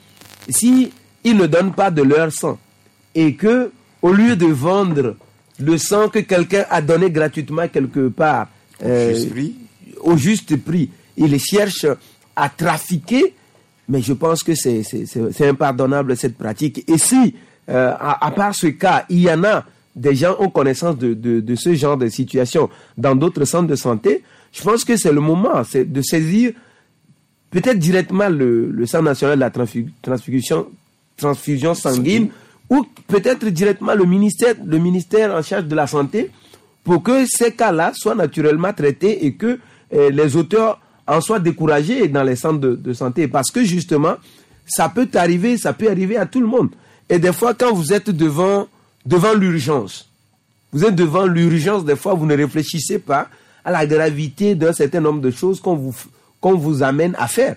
Si ils ne donnent pas de leur sang et que, au lieu de vendre le sang que quelqu'un a donné gratuitement quelque part euh, juste prix. au juste prix, ils cherchent à trafiquer, mais je pense que c'est, c'est, c'est, c'est impardonnable cette pratique. Et si, euh, à, à part ce cas, il y en a des gens ont connaissance de, de, de ce genre de situation dans d'autres centres de santé, je pense que c'est le moment c'est de saisir peut-être directement le, le Centre national de la transfusion, transfusion sanguine ou peut-être directement le ministère, le ministère en charge de la santé pour que ces cas-là soient naturellement traités et que eh, les auteurs en soient découragés dans les centres de, de santé. Parce que justement, ça peut arriver, ça peut arriver à tout le monde. Et des fois, quand vous êtes devant, devant l'urgence, vous êtes devant l'urgence, des fois, vous ne réfléchissez pas à la gravité d'un certain nombre de choses qu'on vous, qu'on vous amène à faire.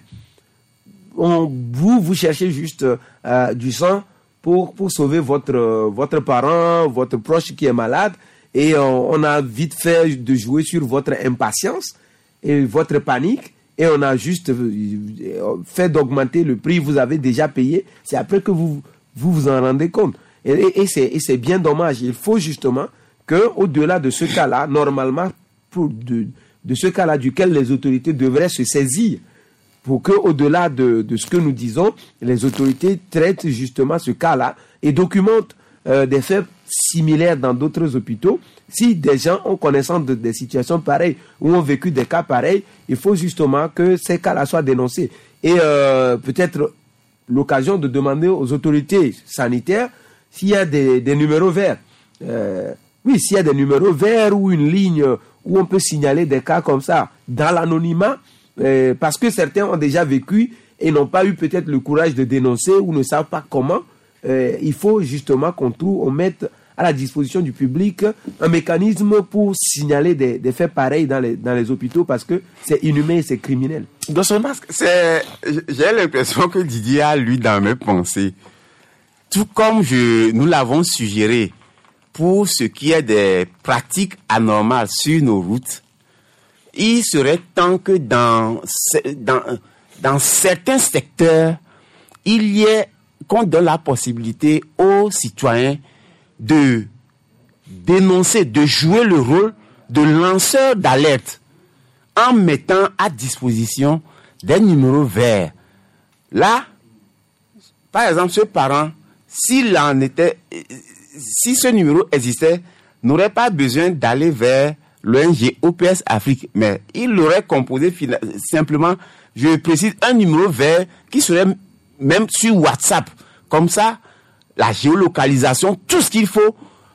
On, vous, vous cherchez juste euh, du sang pour, pour sauver votre, euh, votre parent, votre proche qui est malade, et on, on a vite fait de jouer sur votre impatience et votre panique, et on a juste fait d'augmenter le prix, vous avez déjà payé, c'est après que vous vous, vous en rendez compte. Et, et, et, c'est, et c'est bien dommage. Il faut justement qu'au-delà de ce cas-là, normalement, pour de, de ce cas-là duquel les autorités devraient se saisir, pour qu'au-delà de, de ce que nous disons, les autorités traitent justement ce cas-là et documentent euh, des faits similaires dans d'autres hôpitaux. Si des gens ont connaissance de, des situations pareilles ou ont vécu des cas pareils, il faut justement que ces cas-là soient dénoncés. Et euh, peut-être l'occasion de demander aux autorités sanitaires s'il y a des, des numéros verts. Euh, oui, s'il y a des numéros verts ou une ligne où on peut signaler des cas comme ça dans l'anonymat, euh, parce que certains ont déjà vécu et n'ont pas eu peut-être le courage de dénoncer ou ne savent pas comment. Euh, il faut justement qu'on trouve, on mette à la disposition du public un mécanisme pour signaler des, des faits pareils dans les, dans les hôpitaux parce que c'est inhumain et c'est criminel. Dans son masque, c'est, j'ai l'impression que Didier a lu dans mes pensées. Tout comme je, nous l'avons suggéré pour ce qui est des pratiques anormales sur nos routes, il serait temps que dans, dans, dans certains secteurs, il y ait, qu'on donne la possibilité aux citoyens de dénoncer, de jouer le rôle de lanceur d'alerte en mettant à disposition des numéros verts. Là, par exemple, ce parent, s'il en était, si ce numéro existait, n'aurait pas besoin d'aller vers l'O N G O P S Afrique, mais il l'aurait composé simplement, je précise, un numéro vert qui serait même sur WhatsApp. Comme ça, la géolocalisation, tout ce qu'il faut,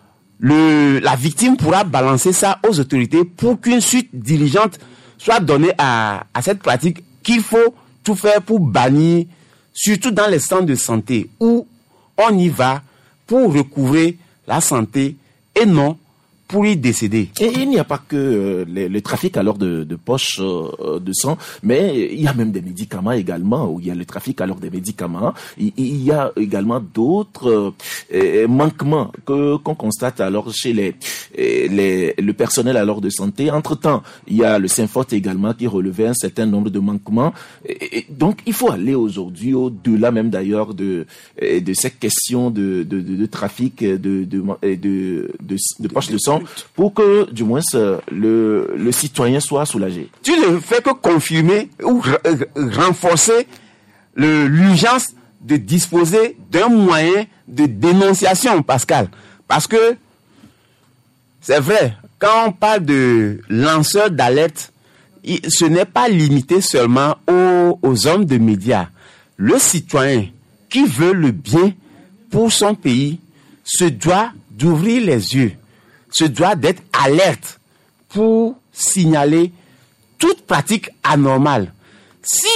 le, la victime pourra balancer ça aux autorités pour qu'une suite diligente soit donnée à, à cette pratique qu'il faut tout faire pour bannir, surtout dans les centres de santé où on y va pour recouvrer la santé et non pour y décéder. Et il n'y a pas que euh, le, le trafic alors de, de poches euh, de sang, mais il y a même des médicaments également, où il y a le trafic alors des médicaments. Il, il y a également d'autres euh, manquements que qu'on constate alors chez les, les le personnel alors de santé. Entre-temps, il y a le Synforte également qui relevait un certain nombre de manquements. Et, et donc, il faut aller aujourd'hui au-delà même d'ailleurs de de cette question de de, de, de trafic de de de, de, de, de poches de sang, pour que, du moins, le, le citoyen soit soulagé. Tu ne fais que confirmer ou renforcer le, l'urgence de disposer d'un moyen de dénonciation, Pascal. Parce que, c'est vrai, quand on parle de lanceur d'alerte, ce n'est pas limité seulement aux, aux hommes de médias. Le citoyen qui veut le bien pour son pays se doit d'ouvrir les yeux, se doit d'être alerte pour signaler toute pratique anormale. Si,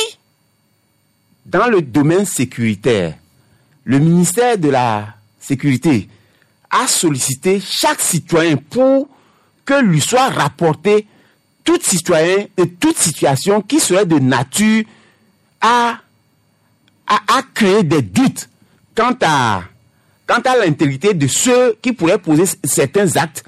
dans le domaine sécuritaire, le ministère de la Sécurité a sollicité chaque citoyen pour que lui soit rapporté tout citoyen et toute situation qui serait de nature à, à, à créer des doutes quant à Quant à l'intégrité de ceux qui pourraient poser certains actes,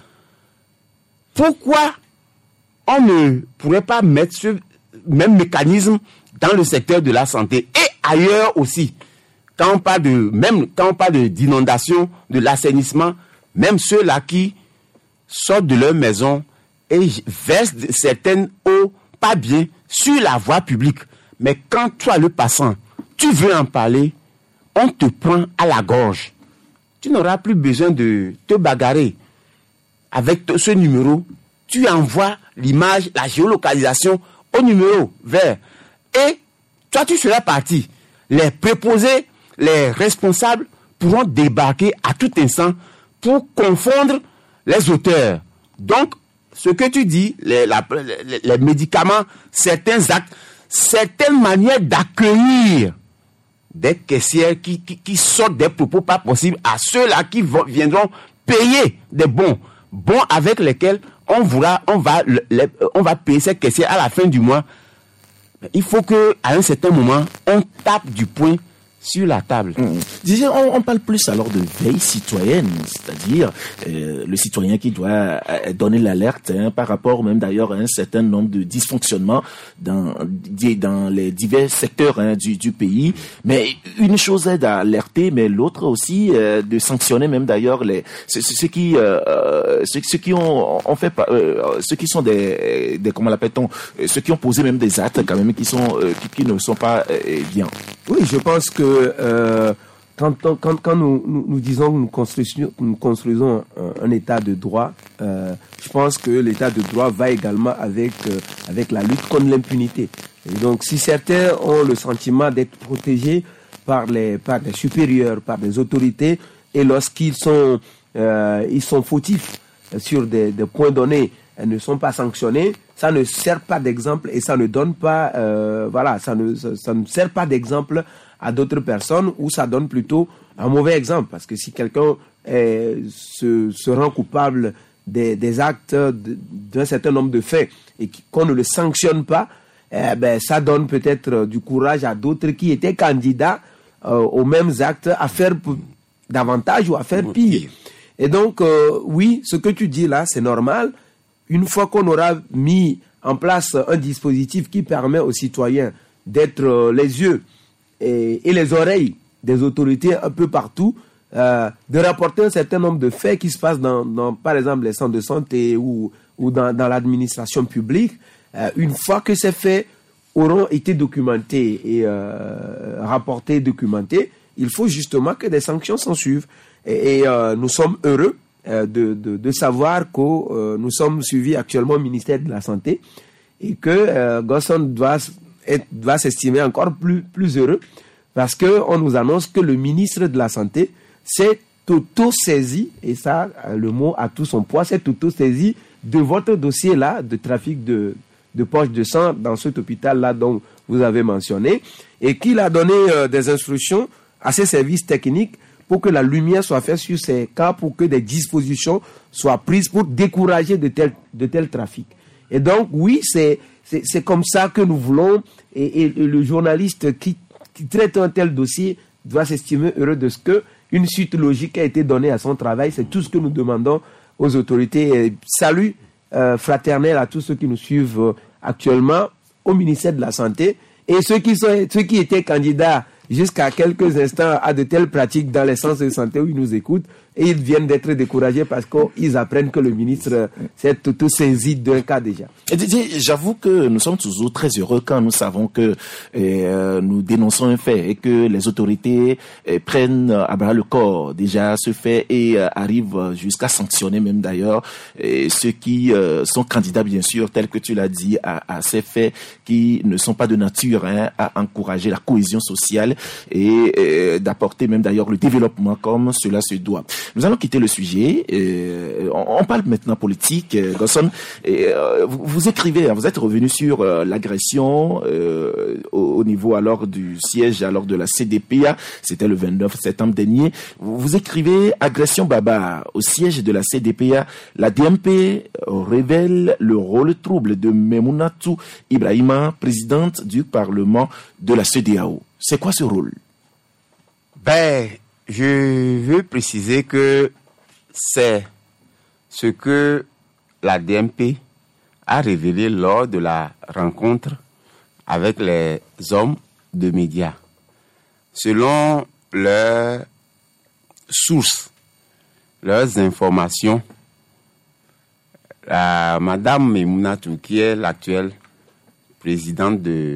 pourquoi on ne pourrait pas mettre ce même mécanisme dans le secteur de la santé et ailleurs aussi? Quand on parle de, même quand on parle de, d'inondation, de l'assainissement, même ceux-là qui sortent de leur maison et versent certaines eaux pas bien sur la voie publique. Mais quand toi, le passant, tu veux en parler, on te prend à la gorge. Tu n'auras plus besoin de te bagarrer avec ce numéro. Tu envoies l'image, la géolocalisation au numéro vert. Et toi, tu seras parti. Les préposés, les responsables pourront débarquer à tout instant pour confondre les auteurs. Donc, ce que tu dis, les, la, les, les médicaments, certains actes, certaines manières d'accueillir des caissières qui, qui, qui sortent des propos pas possibles à ceux-là qui vont, viendront payer des bons, bons avec lesquels on, voudra, on, va, les, on va payer ces caissières à la fin du mois. Il faut que, à un certain moment, on tape du poing sur la table. Mmh. Disons, on, on parle plus alors de veille citoyenne, c'est-à-dire euh, le citoyen qui doit euh, donner l'alerte hein, par rapport même d'ailleurs à un certain nombre de dysfonctionnements dans dans les divers secteurs hein, du du pays. Mais une chose est d'alerter, mais l'autre aussi euh, de sanctionner même d'ailleurs les ceux, ceux qui euh, ceux, ceux qui ont, ont fait euh, ceux qui sont des des comment l'appelle-t-on ceux qui ont posé même des actes quand même qui sont euh, qui, qui ne sont pas euh, bien. Oui, je pense que Euh, quand, quand, quand nous, nous, nous disons que nous construisons, nous construisons un, un état de droit, euh, je pense que l'état de droit va également avec, euh, avec la lutte contre l'impunité. Et donc, si certains ont le sentiment d'être protégés par les, par les supérieurs, par les autorités, et lorsqu'ils sont, euh, ils sont fautifs sur des, des points donnés, elles ne sont pas sanctionnées, ça ne sert pas d'exemple et ça ne donne pas, euh, voilà, ça ne, ça, ça ne sert pas d'exemple à d'autres personnes, ou ça donne plutôt un mauvais exemple, parce que si quelqu'un eh, se, se rend coupable des, des actes, de, d'un certain nombre de faits, et qu'on ne le sanctionne pas, eh ben, ça donne peut-être euh, du courage à d'autres qui étaient candidats euh, aux mêmes actes à faire p- davantage ou à faire pire. Et donc, euh, oui, ce que tu dis là, c'est normal. Une fois qu'on aura mis en place un dispositif qui permet aux citoyens d'être euh, les yeux et, et les oreilles des autorités un peu partout, euh, de rapporter un certain nombre de faits qui se passent dans, dans par exemple, les centres de santé ou, ou dans, dans l'administration publique, euh, une fois que ces faits auront été documentés et euh, rapportés, documentés, il faut justement que des sanctions s'en suivent. Et, et euh, nous sommes heureux euh, de, de, de savoir que euh, nous sommes suivis actuellement au ministère de la Santé et que euh, Gosson doit, être, doit s'estimer encore plus, plus heureux parce qu'on nous annonce que le ministre de la Santé s'est auto-saisi, et ça, le mot a tout son poids, s'est auto-saisi de votre dossier-là de trafic de, de poches de sang dans cet hôpital-là dont vous avez mentionné, et qu'il a donné euh, des instructions à ses services techniques pour que la lumière soit faite sur ces cas, pour que des dispositions soient prises pour décourager de tels de tel trafics. Et donc, oui, c'est, c'est, c'est comme ça que nous voulons, et, et, et le journaliste qui, qui traite un tel dossier doit s'estimer heureux de ce que une suite logique a été donnée à son travail. C'est tout ce que nous demandons aux autorités. Et salut euh, fraternel à tous ceux qui nous suivent euh, actuellement au ministère de la Santé et ceux qui, sont, ceux qui étaient candidats jusqu'à quelques instants à de telles pratiques dans les centres de santé où ils nous écoutent et ils viennent d'être découragés parce qu'ils apprennent que le ministre s'est tout saisi d'un cas déjà. Et Didier, j'avoue que nous sommes toujours très heureux quand nous savons que euh, nous dénonçons un fait et que les autorités euh, prennent à bras le corps déjà ce fait et euh, arrivent jusqu'à sanctionner même d'ailleurs euh, ceux qui euh, sont candidats bien sûr, tel que tu l'as dit, à, à ces faits qui ne sont pas de nature hein, à encourager la cohésion sociale et euh, d'apporter même d'ailleurs le développement comme cela se doit. Nous allons quitter le sujet. Euh, on, on parle maintenant politique. Euh, Gosson, euh, vous, vous écrivez, vous êtes revenu sur euh, l'agression euh, au, au niveau alors du siège alors de la C D P A. C'était le vingt-neuf septembre dernier. Vous, vous écrivez agression baba au siège de la C D P A. La D M P révèle le rôle trouble de Memunatu Ibrahima, présidente du Parlement de la C E D E A O. C'est quoi ce rôle? Ben, je veux préciser que c'est ce que la D M P a révélé lors de la rencontre avec les hommes de médias. Selon leurs sources, leurs informations, la Madame Memunatu, qui est l'actuelle présidente de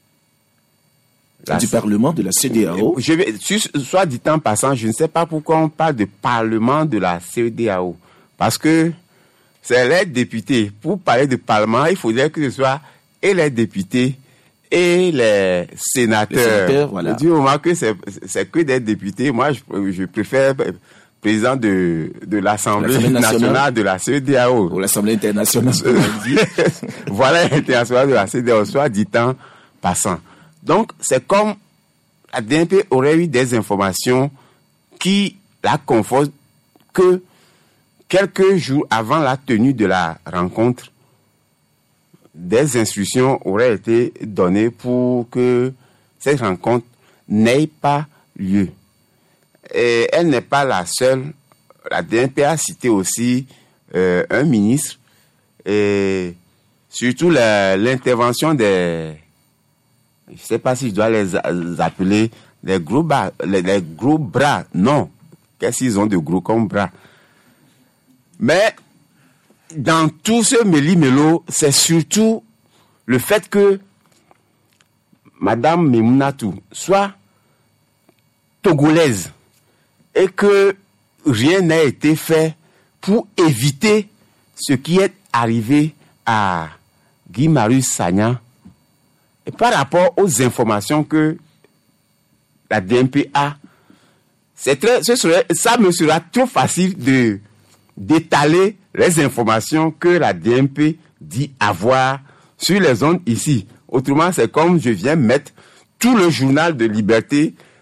La du Parlement de la C E D E A O. Je vais, soit dit en passant, je ne sais pas pourquoi on parle de Parlement de la C E D E A O. Parce que c'est les députés. Pour parler de Parlement, il faudrait que ce soit et les députés et les sénateurs. Les sénateurs, voilà. Du moment que c'est, c'est que des députés, moi je, je préfère président de, de l'Assemblée, l'Assemblée nationale, nationale de la C E D E A O. Ou l'Assemblée internationale. Voilà l'internationale de la C E D E A O, soit dit en passant. Donc, c'est comme la D M P aurait eu des informations qui la confortent que quelques jours avant la tenue de la rencontre, des instructions auraient été données pour que cette rencontre n'ait pas lieu. Et elle n'est pas la seule. La D M P a cité aussi euh, un ministre et surtout la, l'intervention des... Je ne sais pas si je dois les appeler les gros bras. Les, les gros bras, non. Qu'est-ce qu'ils ont de gros comme bras? Mais dans tout ce méli-mélo, c'est surtout le fait que Madame Memunatu soit togolaise et que rien n'a été fait pour éviter ce qui est arrivé à Guy Marius Sagna. Et par rapport aux informations que la D M P a, c'est très, ce serait, ça me sera trop facile de d'étaler les informations que la D M P dit avoir sur les ondes ici. Autrement, c'est comme je viens mettre tout le journal de Liberté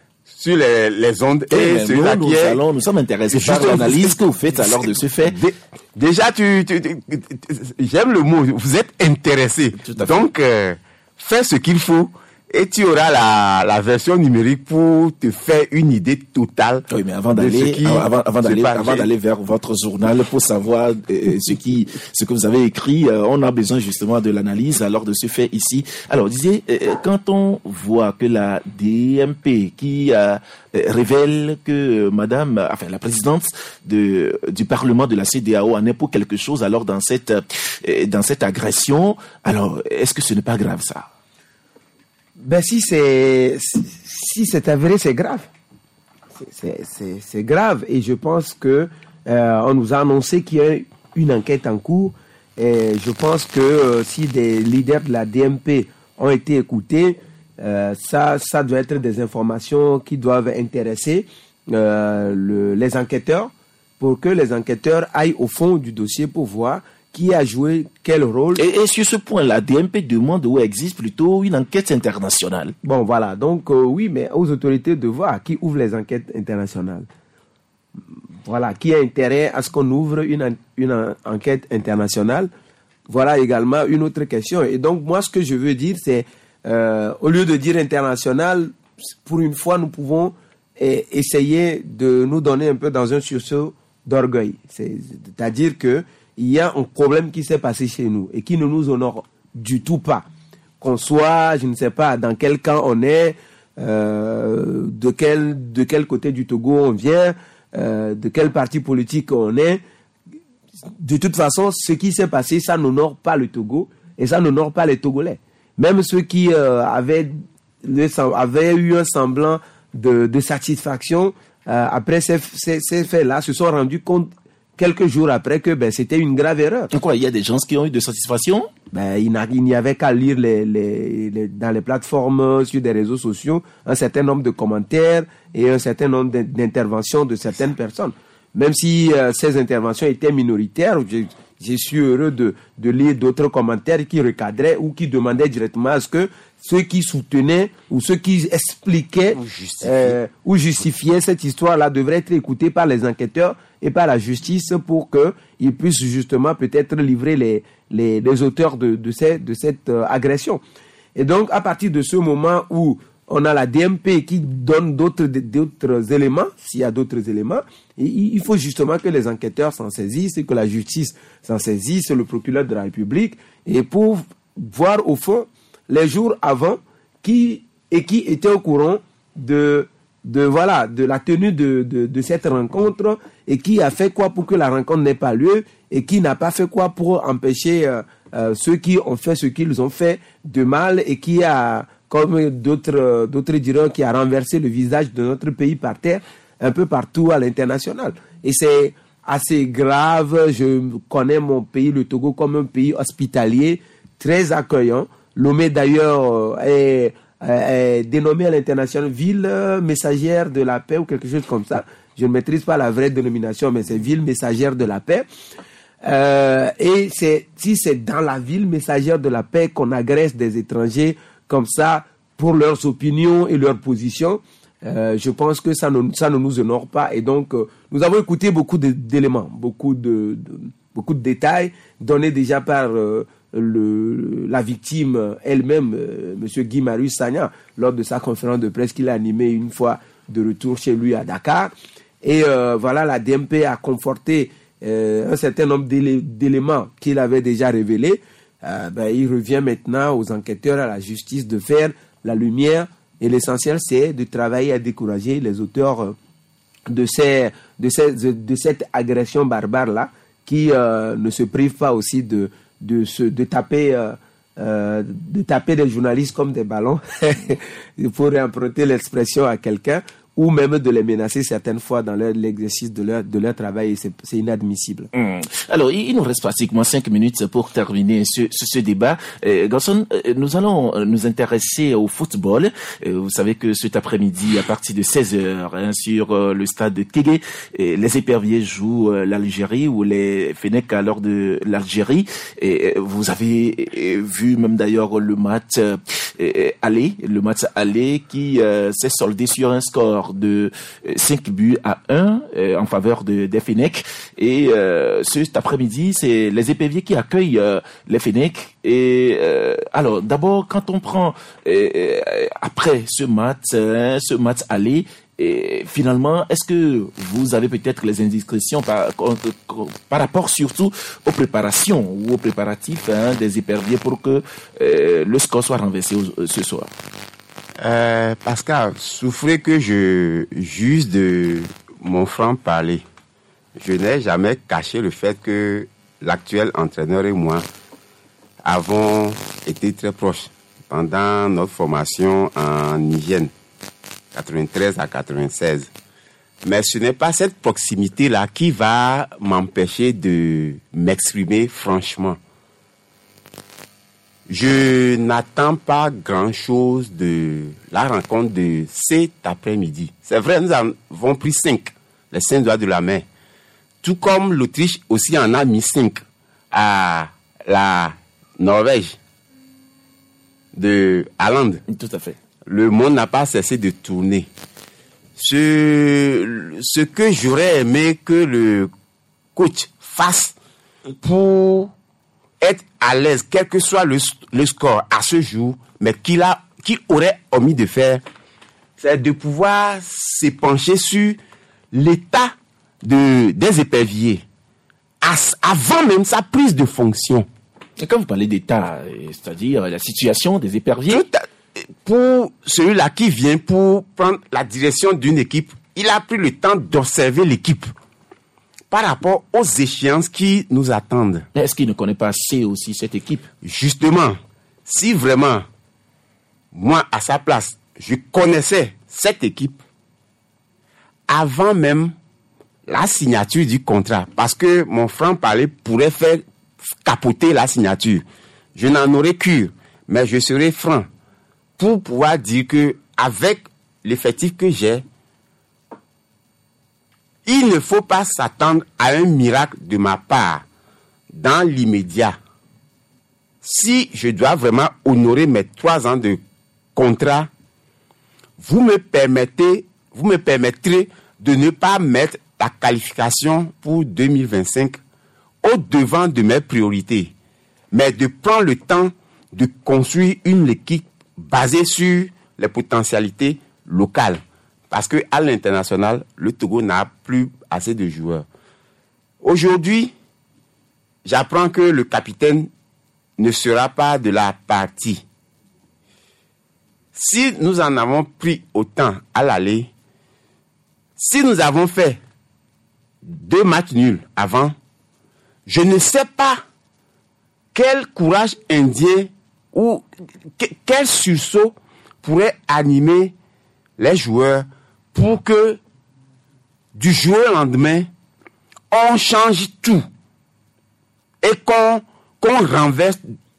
sur les, les ondes. Et, et nous, celui-là nous, qui est... allons, nous sommes intéressés par l'analyse que vous faites alors de ce fait. Dé, déjà, tu, tu, tu, tu, j'aime le mot, vous êtes intéressé. Donc, euh, fais ce qu'il faut. Et tu auras la, la version numérique pour te faire une idée totale. Oui, mais avant d'aller, avant, avant d'aller, avant d'aller vers votre journal pour savoir euh, ce qui, ce que vous avez écrit, euh, on a besoin justement de l'analyse alors de ce fait ici. Alors, disiez, euh, quand on voit que la D M P qui euh, révèle que euh, Madame, enfin la présidente de du Parlement de la C E D E A O en est pour quelque chose, alors dans cette euh, dans cette agression, alors est-ce que ce n'est pas grave ça? Ben si c'est si c'est avéré, c'est grave. C'est c'est c'est grave et je pense que euh, on nous a annoncé qu'il y a une enquête en cours et je pense que euh, si des leaders de la D M P ont été écoutés, euh, ça ça doit être des informations qui doivent intéresser euh, le, les enquêteurs pour que les enquêteurs aillent au fond du dossier pour voir qui a joué quel rôle. Et, et sur ce point, la D M P demande où existe plutôt une enquête internationale. Bon, voilà. Donc, euh, oui, mais aux autorités de voir qui ouvre les enquêtes internationales. Voilà. Qui a intérêt à ce qu'on ouvre une, une enquête internationale? Voilà également une autre question. Et donc, moi, ce que je veux dire, c'est, euh, au lieu de dire international, pour une fois, nous pouvons eh, essayer de nous donner un peu dans un sursaut d'orgueil. C'est-à-dire que il y a un problème qui s'est passé chez nous et qui ne nous honore du tout pas. Qu'on soit, je ne sais pas, dans quel camp on est, euh, de quel de quel côté du Togo on vient, euh, de quel parti politique on est. De toute façon, ce qui s'est passé, ça n'honore pas le Togo et ça n'honore pas les Togolais. Même ceux qui euh, avaient, le, avaient eu un semblant de, de satisfaction euh, après ces, ces, ces faits-là se sont rendus compte quelques jours après que ben, c'était une grave erreur. Quoi, il y a des gens qui ont eu de satisfaction? Ben, il, il n'y avait qu'à lire les, les, les, dans les plateformes, sur des réseaux sociaux, un certain nombre de commentaires et un certain nombre d'interventions de certaines personnes. Même si euh, ces interventions étaient minoritaires, je, je suis heureux de, de lire d'autres commentaires qui recadraient ou qui demandaient directement à ce que ceux qui soutenaient ou ceux qui expliquaient ou justifiaient, euh, ou justifiaient cette histoire-là devraient être écoutés par les enquêteurs et par la justice pour qu'ils puissent justement peut-être livrer les, les, les auteurs de, de, ces, de cette euh, agression. Et donc, à partir de ce moment où on a la D M P qui donne d'autres, d'autres éléments, s'il y a d'autres éléments, il faut justement que les enquêteurs s'en saisissent, que la justice s'en saisisse, le procureur de la République, et pour voir au fond, les jours avant, qui et qui était au courant de, de, voilà, de la tenue de, de, de cette rencontre et qui a fait quoi pour que la rencontre n'ait pas lieu et qui n'a pas fait quoi pour empêcher euh, euh, ceux qui ont fait ce qu'ils ont fait de mal et qui a, comme d'autres, d'autres diront, qui a renversé le visage de notre pays par terre un peu partout à l'international. Et c'est assez grave. Je connais mon pays, le Togo, comme un pays hospitalier, très accueillant. Lomé d'ailleurs est, est dénommé à l'international ville messagère de la paix ou quelque chose comme ça. Je ne maîtrise pas la vraie dénomination, mais c'est ville messagère de la paix. Euh, et c'est, si c'est dans la ville messagère de la paix qu'on agresse des étrangers comme ça pour leurs opinions et leurs positions, euh, je pense que ça ne, ça ne nous honore pas. Et donc, euh, nous avons écouté beaucoup de, d'éléments, beaucoup de, de, beaucoup de détails donnés déjà par euh, le, la victime elle-même, euh, M. Guy Marius Sagna, lors de sa conférence de presse qu'il a animée une fois de retour chez lui à Dakar. Et euh, voilà, la D M P a conforté euh, un certain nombre d'éléments qu'il avait déjà révélés. Euh, ben, il revient maintenant aux enquêteurs, à la justice, de faire la lumière. Et l'essentiel, c'est de travailler à décourager les auteurs de, ces, de, ces, de cette agression barbare-là, qui euh, ne se privent pas aussi de, de, se, de, taper, euh, euh, de taper des journalistes comme des ballons, pour réemprunter l'expression à quelqu'un, ou même de les menacer certaines fois dans leur, l'exercice de leur, de leur travail, et c'est, c'est inadmissible. Mmh. Alors, il, il nous reste pratiquement cinq minutes pour terminer ce, ce, ce débat. Euh, Garçon, euh, nous allons nous intéresser au football. Euh, vous savez que cet après-midi, à partir de seize heures, hein, sur euh, le stade de Kégué, euh, les éperviers jouent euh, l'Algérie ou les Fennecs à l'heure de l'Algérie. Et, euh, vous avez euh, vu même d'ailleurs le match euh, aller, le match aller qui euh, s'est soldé sur un score score de cinq buts à un euh, en faveur de, des Fenech. Et euh, cet après-midi, c'est les éperviers qui accueillent euh, les Fenech. Et euh, alors, d'abord, quand on prend euh, euh, après ce match, hein, ce match aller, et finalement, est-ce que vous avez peut-être les indiscrétions par, par rapport surtout aux préparations ou aux préparatifs hein, des éperviers pour que euh, le score soit renversé au, ce soir? euh, Pascal, souffrez que je juge de mon franc-parler. Je n'ai jamais caché le fait que l'actuel entraîneur et moi avons été très proches pendant notre formation en hygiène. quatre-vingt-treize à quatre-vingt-seize. Mais ce n'est pas cette proximité-là qui va m'empêcher de m'exprimer franchement. Je n'attends pas grand-chose de la rencontre de cet après-midi. C'est vrai, nous avons pris cinq, les cinq doigts de la main. Tout comme l'Autriche aussi en a mis cinq à la Norvège de Haaland. Tout à fait. Le monde n'a pas cessé de tourner. Ce, ce que j'aurais aimé que le coach fasse pour être à l'aise, quel que soit le, le score à ce jour, mais qu'il a, qu'il aurait omis de faire, c'est de pouvoir s'épancher sur l'état de, des éperviers as, avant même sa prise de fonction. Et quand vous parlez d'état, c'est-à-dire la situation des éperviers, Tout à, pour celui-là qui vient pour prendre la direction d'une équipe, il a pris le temps d'observer l'équipe par rapport aux échéances qui nous attendent. Est-ce qu'il ne connaît pas assez aussi cette équipe? Justement, si vraiment, moi, à sa place, je connaissais cette équipe avant même la signature du contrat, parce que mon franc-parler pourrait faire capoter la signature. Je n'en aurais cure, mais je serai franc pour pouvoir dire que avec l'effectif que j'ai, il ne faut pas s'attendre à un miracle de ma part dans l'immédiat. Si je dois vraiment honorer mes trois ans de contrat, vous me permettez, vous me permettrez de ne pas mettre la qualification pour deux mille vingt-cinq au devant de mes priorités, mais de prendre le temps de construire une équipe basée sur les potentialités locales. Parce qu'à l'international, le Togo n'a plus assez de joueurs. Aujourd'hui, j'apprends que le capitaine ne sera pas de la partie. Si nous en avons pris autant à l'aller, si nous avons fait deux matchs nuls avant, je ne sais pas quel courage indien ou quel sursaut pourrait animer les joueurs pour que du jour au lendemain, on change tout et qu'on, qu'on renverse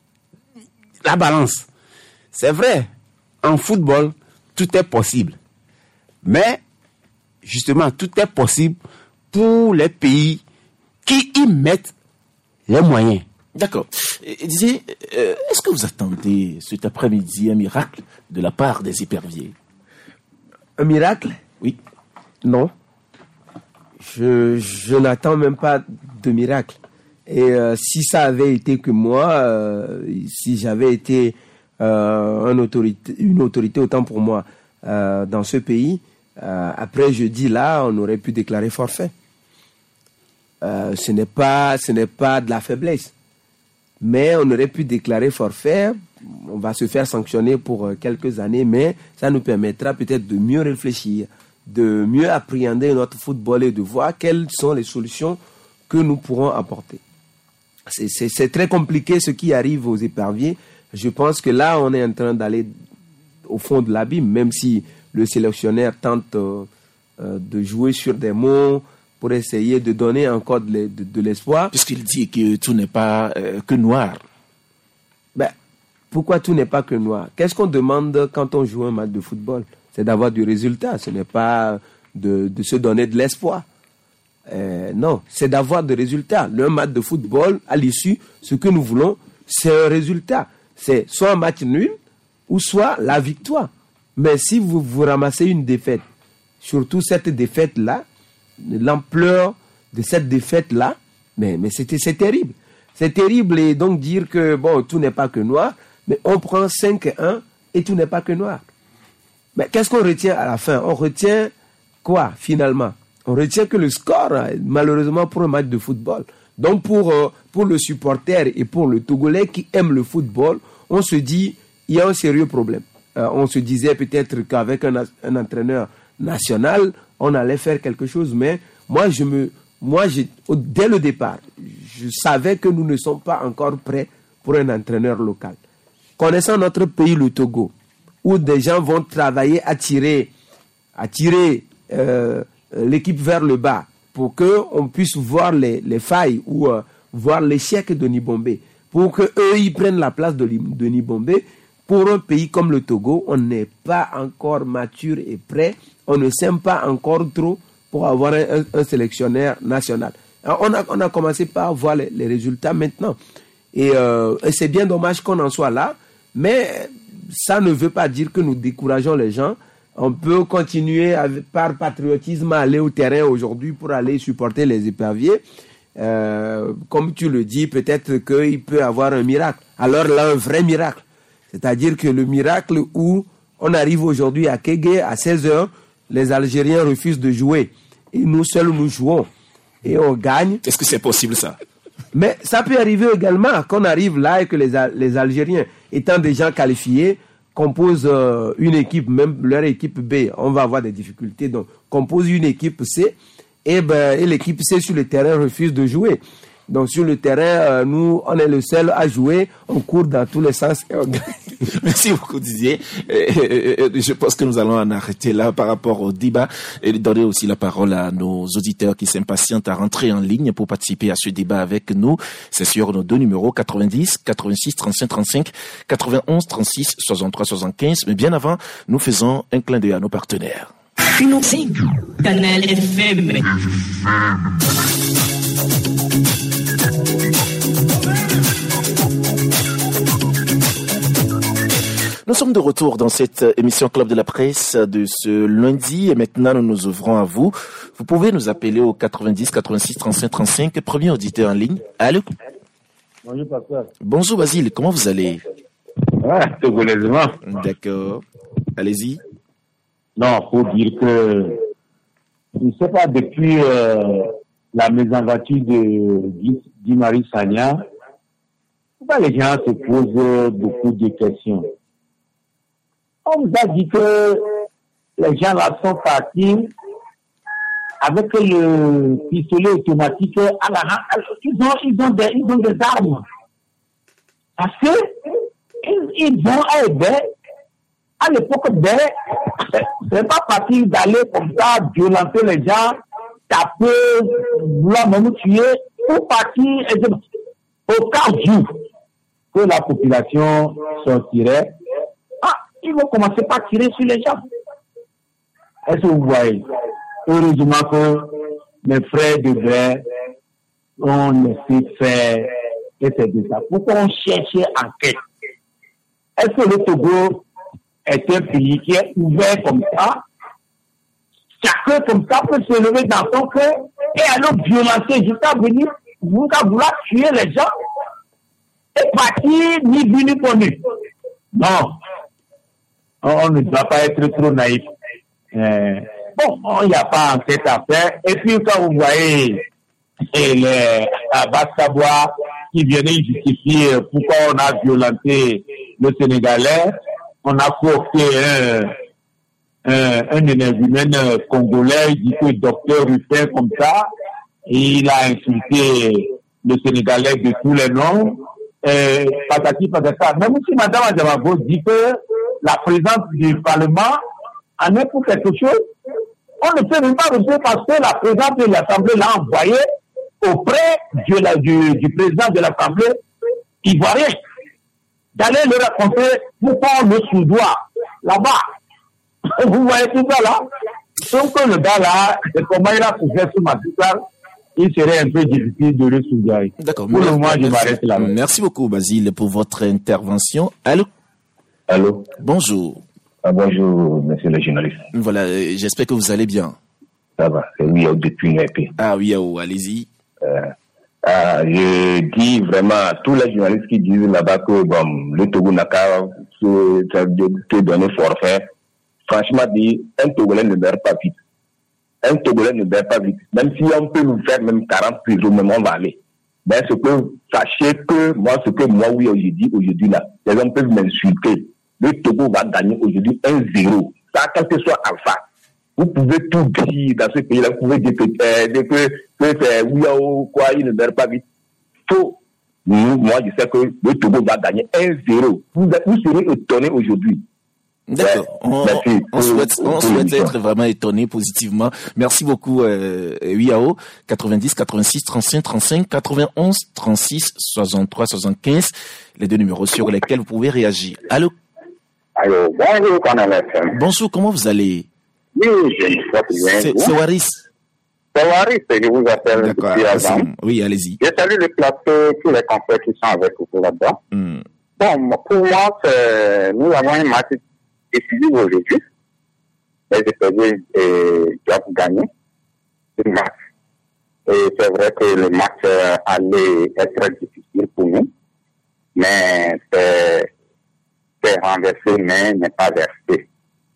la balance. C'est vrai, en football, tout est possible. Mais, justement, tout est possible pour les pays qui y mettent les moyens. D'accord. Disais, euh, est-ce que vous attendez cet après-midi un miracle de la part des éperviers? Un miracle? Oui. Non. Je, je n'attends même pas de miracle. Et euh, si ça avait été que moi, euh, si j'avais été euh, une, autorité, une autorité autant pour moi euh, dans ce pays, euh, après jeudi là, on aurait pu déclarer forfait. Euh, ce n'est pas, ce n'est pas de la faiblesse. Mais on aurait pu déclarer forfait, on va se faire sanctionner pour quelques années, mais ça nous permettra peut-être de mieux réfléchir, de mieux appréhender notre football et de voir quelles sont les solutions que nous pourrons apporter. C'est, c'est, c'est très compliqué ce qui arrive aux éperviers. Je pense que là, on est en train d'aller au fond de l'abîme, même si le sélectionneur tente euh, euh, de jouer sur des mots, pour essayer de donner encore de, de, de l'espoir. Puisqu'il dit que tout n'est pas euh, que noir. Ben, pourquoi tout n'est pas que noir? Qu'est-ce qu'on demande quand on joue un match de football? C'est d'avoir du résultat, ce n'est pas de, de se donner de l'espoir. Euh, non, c'est d'avoir des résultats. Le match de football, à l'issue, ce que nous voulons, c'est un résultat. C'est soit un match nul, ou soit la victoire. Mais si vous, vous ramassez une défaite, surtout cette défaite-là, l'ampleur de cette défaite-là, mais, mais c'était, c'est terrible. C'est terrible et donc dire que bon, tout n'est pas que noir, mais on prend cinq à un et tout n'est pas que noir. Mais qu'est-ce qu'on retient à la fin? On retient quoi finalement? On retient que le score, malheureusement pour un match de football. Donc pour, euh, pour le supporter et pour le Togolais qui aime le football, on se dit il y a un sérieux problème. Euh, on se disait peut-être qu'avec un, un entraîneur national, on allait faire quelque chose, mais moi, je me, moi je, dès le départ, je savais que nous ne sommes pas encore prêts pour un entraîneur local. Connaissant notre pays, le Togo, où des gens vont travailler à tirer, à tirer euh, l'équipe vers le bas pour qu'on puisse voir les, les failles ou euh, voir l'échec de Nibombé, pour qu'eux, ils prennent la place de, de Nibombé. Pour un pays comme le Togo, on n'est pas encore mature et prêt, on ne s'aime pas encore trop pour avoir un, un, un sélectionneur national. Alors on, a, on a commencé par voir les, les résultats maintenant. Et, euh, et c'est bien dommage qu'on en soit là, mais ça ne veut pas dire que nous décourageons les gens. On peut continuer avec, par patriotisme à aller au terrain aujourd'hui pour aller supporter les éperviers. Euh, comme tu le dis, peut-être qu'il peut y avoir un miracle. Alors là, un vrai miracle. C'est-à-dire que le miracle où on arrive aujourd'hui à Kégué à seize heures, les Algériens refusent de jouer. Et nous seuls, nous jouons. Et on gagne. Est-ce que c'est possible ça? Mais ça peut arriver également qu'on arrive là et que les, les Algériens, étant des gens qualifiés, composent euh, une équipe, même leur équipe B. On va avoir des difficultés. Donc, compose une équipe C et, ben, et l'équipe C sur le terrain refuse de jouer. Donc sur le terrain, euh, nous, on est le seul à jouer, on court dans tous les sens et on gagne. Merci beaucoup Didier. Et, et, et, je pense que nous allons en arrêter là par rapport au débat et donner aussi la parole à nos auditeurs qui s'impatientent à rentrer en ligne pour participer à ce débat avec nous. C'est sur nos deux numéros quatre-vingt-dix, quatre-vingt-six, trente-cinq, trente-cinq, quatre-vingt-onze, trente-six, soixante-trois, soixante-quinze. Mais bien avant, nous faisons un clin d'œil à nos partenaires. Canal F M. Nous sommes de retour dans cette émission Club de la Presse de ce lundi et maintenant nous nous ouvrons à vous. Vous pouvez nous appeler au quatre-vingt-dix, quatre-vingt-six, trente-cinq, trente-cinq. Premier auditeur en ligne. Allô? Bonjour, pasteur. Bonjour Basile, comment vous allez? Ouais, togolaisement. D'accord. Allez-y. Non, faut dire que, je ne sais pas, depuis euh, la mésaventure de Guy Marius Sagna, les gens se posent beaucoup de questions. On nous a dit que les gens là sont partis avec le pistolet automatique à la ils ont, ils ont des, ils ont des armes. Parce que ils, ils vont à Hébé. À l'époque, c'est pas facile d'aller comme ça, violenter les gens, taper, vouloir même tuer, pour partir, au cas où que la population sortirait. Ah, ils vont commencer par tirer sur les gens. Est-ce que vous voyez? Heureusement que mes frères de vrai ont laissé faire, et c'est de ça. Pourquoi on cherchait enquête? Est-ce que le Togo est un pays qui est ouvert comme ça? Chacun comme ça peut se lever dans son cœur et aller violenter jusqu'à venir, jusqu'à vouloir tuer les gens et partir ni vu ni connu. Non. On ne doit pas être trop naïf. Euh, bon, il n'y a pas enquête à faire. Et puis quand vous voyez les Abbas qui viennent justifier pourquoi on a violenté le Sénégalais, on a coopté un, un, un énergumène congolais, il dit que docteur Rufin comme ça, et il a insulté le Sénégalais de tous les noms, et patati patata. Même si Madame Adjamabo dit que la présence du Parlement en est pour quelque chose, on ne peut même pas refuser parce que la présence de l'Assemblée l'a envoyé auprès de la, du, du président de l'Assemblée ivoirien, d'aller le raconter pourquoi on le soudoie là-bas. Vous voyez tout ça là? Donc le gars là, comment il a souffert sur ma guitare, il serait un peu difficile de le soudoyer. D'accord. Pour le moment, je m'arrête là. Merci beaucoup Basile pour votre intervention. Allô? Allô? Bonjour. Ah, bonjour, monsieur le journaliste. Voilà, euh, j'espère que vous allez bien. Ça va, c'est Wiao depuis une épée. Ah, Wiao, allez-y. Euh, euh, je dis vraiment à tous les journalistes qui disent là-bas que bon, le Togo n'a qu'à se, se donner forfait. Franchement, dit, un Togolais ne meurt pas vite. Un Togolais ne meurt pas vite. Même si on peut nous faire même quarante prisons, même on va aller. Mais ce que, sachez que moi, ce que moi, oui, je dis aujourd'hui là, les gens peuvent m'insulter. Le Togo va gagner aujourd'hui un zéro. Ça, quel que soit Alpha. Vous pouvez tout dire dans ce pays-là. Vous pouvez dire que, euh, que, que c'est oui, ou quoi, il ne meurt pas vite. Faux. Moi, je sais que le Togo va gagner un zéro. Vous, vous serez étonnés aujourd'hui. D'accord. On, on souhaite, on souhaite être vraiment étonné positivement. Merci beaucoup, euh, Wiao. quatre-vingt-dix, quatre-vingt-six, trente-cinq, trente-cinq, quatre-vingt-onze, trente-six, soixante-trois, soixante-quinze. Les deux numéros sur lesquels vous pouvez réagir. Allô? Allô, bonjour, Canal F M. Bonjour, comment vous allez? Oui, je me porte bien. C'est, c'est Waris. C'est Waris, je vous appelle D'accord, depuis avant. Oui, allez-y. Je salue le plateau, tous les confrères qui sont avec vous là-bas. Mm. Bon, pour moi, c'est, nous avons un match décisif aujourd'hui. Les États-Unis doivent gagner ce match. Et c'est vrai que le match allait être difficile pour nous, mais c'est c'est renversé, mais n'est pas versé.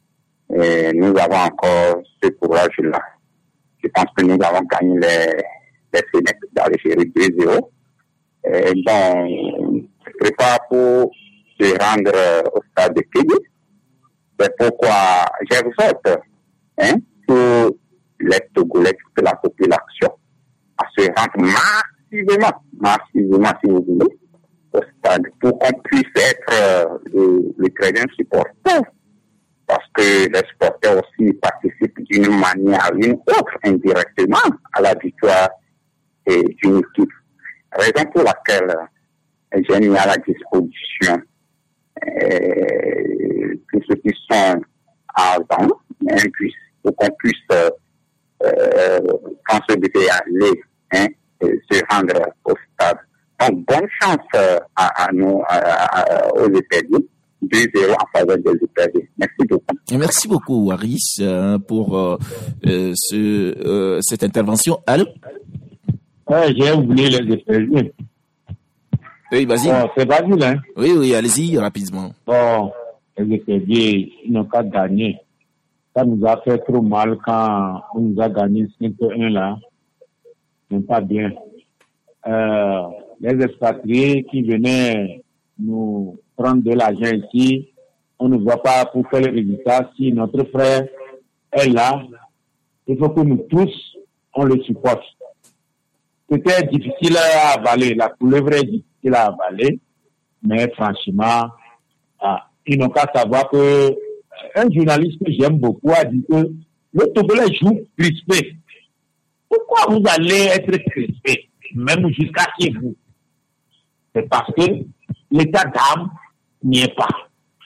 Et nous avons encore ce courage-là. Je pense que nous avons gagné les, les Sénèques dans les séries deux zéro. Et bon, je prépare pour se rendre au stade de Kédi. C'est pourquoi j'exhorte hein, tous les Togolais, toute la population à se rendre massivement, massivement si vous voulez, au stade pour qu'on puisse être euh, le, le très bien supporter. Parce que les supporters aussi participent d'une manière ou d'une autre indirectement à la victoire et d'une équipe. Raison pour laquelle j'ai mis à la disposition euh, tous ceux qui sont avant, pour qu'on puisse, euh, euh, quand ce devait aller, hein, se rendre au stade. Donc, bonne chance euh, à, à nous, à, à, aux États-Unis. deux zéro en faveur des États-Unis. Merci beaucoup. Et merci beaucoup, Waris, euh, pour euh, euh, ce, euh, cette intervention. Allô? Ouais, j'ai oublié les États-Unis. Oui, vas-y. Bon, c'est Basile, hein? Oui, oui, allez-y, rapidement. Bon, les États-Unis, ils n'ont qu'à gagner. Ça nous a fait trop mal quand on nous a gagné cinq un là. C'est pas bien. Euh, les expatriés qui venaient nous prendre de l'argent ici, on ne voit pas pour faire les résultats. Si notre frère est là, il faut que nous tous, on le supporte. C'était difficile à avaler, la couleuvre est difficile à avaler, mais franchement, ah, ils n'ont qu'à savoir que un journaliste que j'aime beaucoup a dit que le Togolais joue crispé. Pourquoi vous allez être crispé, même jusqu'à chez vous? C'est parce que l'état d'âme n'y est pas.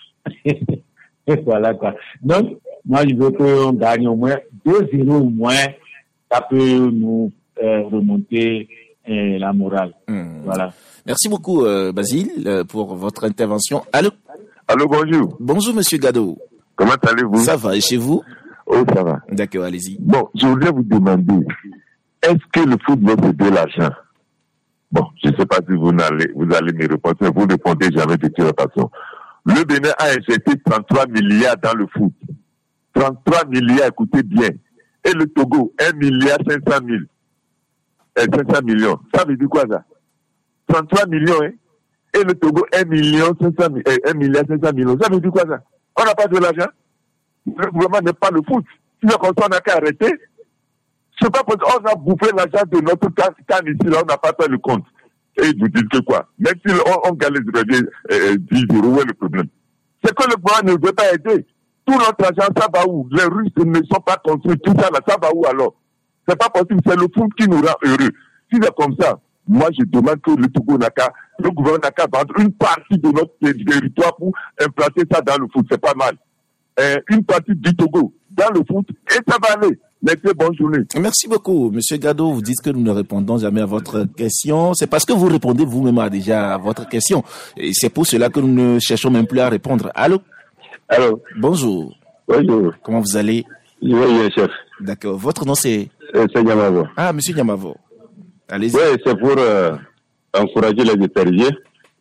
Et voilà quoi. Donc, moi je veux qu'on gagne au moins deux zéro au moins, ça peut nous euh, remonter euh, la morale. Mmh. Voilà. Merci beaucoup euh, Basile euh, pour votre intervention. Allô? Allô, bonjour. Bonjour Monsieur Gado. Comment allez-vous? Ça va, et chez vous? Oh, ça va. D'accord, allez-y. Bon, je voudrais vous demander, est-ce que le football c'est de l'argent? Bon, je ne sais pas si vous allez, vous allez me répondre, vous ne répondez jamais de toute façon. Le Bénin a injecté trente-trois milliards dans le foot. trente-trois milliards, écoutez bien. Et le Togo, un milliard cinq cent mille. Euh, cinq cents millions. Ça veut dire quoi ça? trente-trois millions, hein? Et le Togo, un million cinq cents mille, euh, un milliard cinq cents millions. Ça veut dire quoi ça? On n'a pas de l'argent. Le gouvernement n'est pas le foot. Si c'est comme ça, on n'a qu'à arrêter. C'est pas possible. On a bouffé l'argent de notre canne ici, là, on n'a pas fait le compte. Et ils vous disent que quoi? Même si on, on gagne les euh, dix euros, où est le problème? C'est que le gouvernement ne veut pas aider. Tout notre argent, ça va où? Les Russes ne sont pas construits, tout ça là, ça va où alors? C'est pas possible, c'est le foot qui nous rend heureux. Si c'est comme ça, moi je demande que le Togo n'a qu'à, le gouvernement n'a qu'à vendre une partie de notre territoire pour implanter ça dans le foot, c'est pas mal. Euh, une partie du Togo dans le foot, et ça va aller. Merci, bonne journée. Merci beaucoup, Monsieur Gado. Vous dites que nous ne répondons jamais à votre question. C'est parce que vous répondez vous-même à déjà à votre question. Et c'est pour cela que nous ne cherchons même plus à répondre. Allô? Allô. Bonjour. Bonjour. Comment vous allez? Je vais bien, chef. D'accord. Votre nom c'est? Euh, c'est Nyamavo. Ah, monsieur Nyamavo. Allez-y. Oui, c'est pour euh, encourager les éperviers.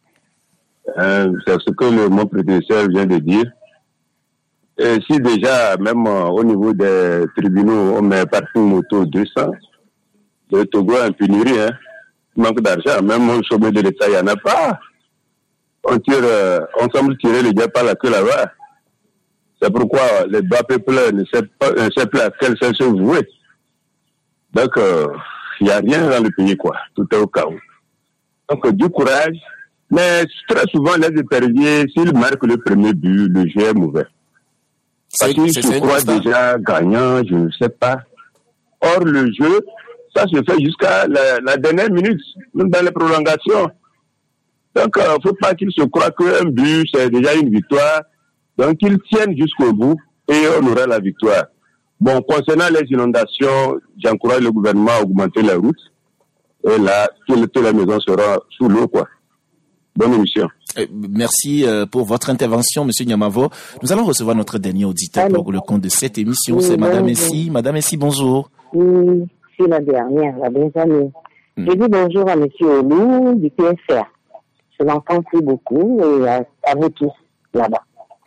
Euh, c'est ce que le, mon prédécesseur vient de dire. Et si déjà, même euh, au niveau des tribunaux, on met parking moto deux cents, le Togo a une pénurie, hein. Il manque d'argent. Même au sommet de l'État, il n'y en a pas. On tire, euh, on semble tirer les diable par la queue là-bas. C'est pourquoi les bas peuples ne savent pas, ne savent plus à quel sens se vouer. Donc, il euh, n'y a rien dans le pays, quoi. Tout est au chaos. Donc, euh, du courage. Mais très souvent, les éperviers, s'ils marquent le premier but, le jeu est mauvais. Parce qu'ils se croient déjà gagnants, je ne sais pas. Or, le jeu, ça se fait jusqu'à la, la dernière minute, même dans les prolongations. Donc, il euh, ne faut pas qu'ils se croient qu'un but, c'est déjà une victoire. Donc, qu'ils tiennent jusqu'au bout et on aura la victoire. Bon, concernant les inondations, j'encourage le gouvernement à augmenter les routes. Et là, toutes les maisons seront sous l'eau, quoi. Bonne émission. Merci pour votre intervention, Monsieur Nyamavo. Nous allons recevoir notre dernier auditeur Allô. Pour le compte de cette émission. Oui, c'est Madame Essie. Madame Essie, bonjour. Oui, c'est la dernière, la bienvenue. Hmm. Je dis bonjour à Monsieur Olou du P S R. Je l'entends plus beaucoup et à, à vous tous là-bas.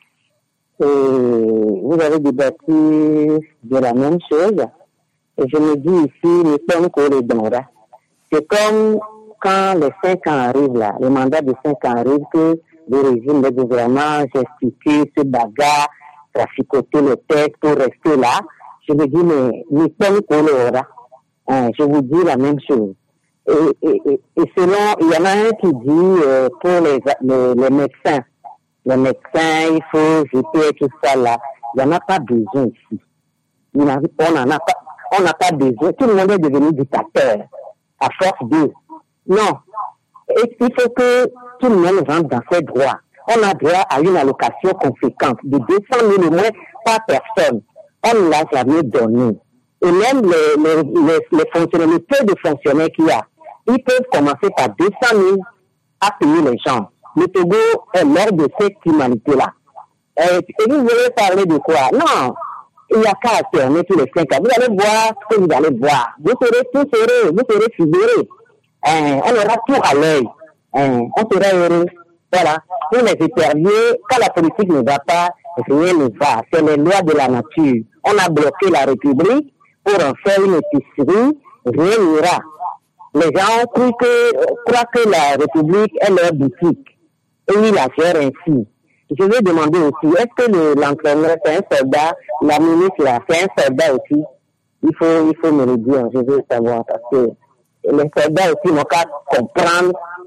Et vous avez débattu de la même chose. Et je me dis ici, le temps qu'on est dans là. C'est comme quand les cinq ans arrivent là, le mandat de cinq ans arrive, que le régime, le gouvernement gesticule, se bagarre, traficoter le texte pour rester là. Je me dis, mais le temps qu'on aura, hein, je vous dis la même chose. Et, et, et, et selon, il y en a un qui dit euh, pour les, les, les médecins, les médecins, il faut jeter tout ça là. Il n'y en a pas besoin ici. On n'en a pas, on n'a pas besoin. Tout le monde est devenu dictateur à force de. Non. Et il faut que tout le monde rentre dans ses droits. On a droit à une allocation conséquente de deux cent mille au moins par personne. On ne l'a jamais donné. Et même les, les, les, les fonctionnaires, le peu de fonctionnaires qu'il y a, ils peuvent commencer par deux cent mille à payer les gens. Le Togo est l'heure de cette humanité-là. Et, et vous voulez parler de quoi? Non. Il n'y a qu'à alterner tous les cinq ans. Vous allez voir ce que vous allez voir. Vous serez tous heureux, vous serez figurés. Hein, on aura tout à l'œil. Hein, on sera heureux. Voilà. Pour les éperviers, quand la politique ne va pas, rien ne va. C'est les lois de la nature. On a bloqué la République pour en faire une épicerie. Rien n'ira. Les gens croient que, croient que la République est leur boutique. Et ils la gèrent ainsi. Je vais demander aussi, est-ce que le, l'entraîneur, c'est un soldat, la ministre, là, c'est un soldat aussi? Il faut, il faut me le dire, je veux savoir, parce que les soldats aussi n'ont qu'à comprendre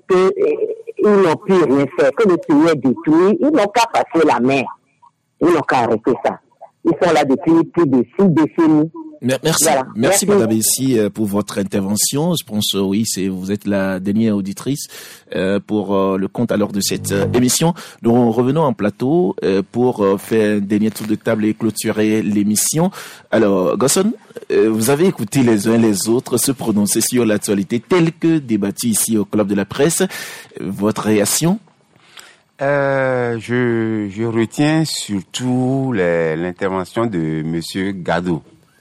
qu'ils n'ont plus rien fait, que le pays est détruit, ils n'ont qu'à passer la main. Ils n'ont qu'à arrêter ça. Ils sont là depuis plus de six décennies. Merci, voilà. merci, merci Madame Essie pour votre intervention. Je pense oui, c'est vous êtes la dernière auditrice euh, pour euh, le compte alors de cette euh, émission. Donc revenons en plateau euh, pour euh, faire un dernier tour de table et clôturer l'émission. Alors Gosson, euh, vous avez écouté les uns les autres se prononcer sur l'actualité telle que débattue ici au Club de la Presse. Votre réaction? Euh, je, je retiens surtout les, l'intervention de Monsieur Gado,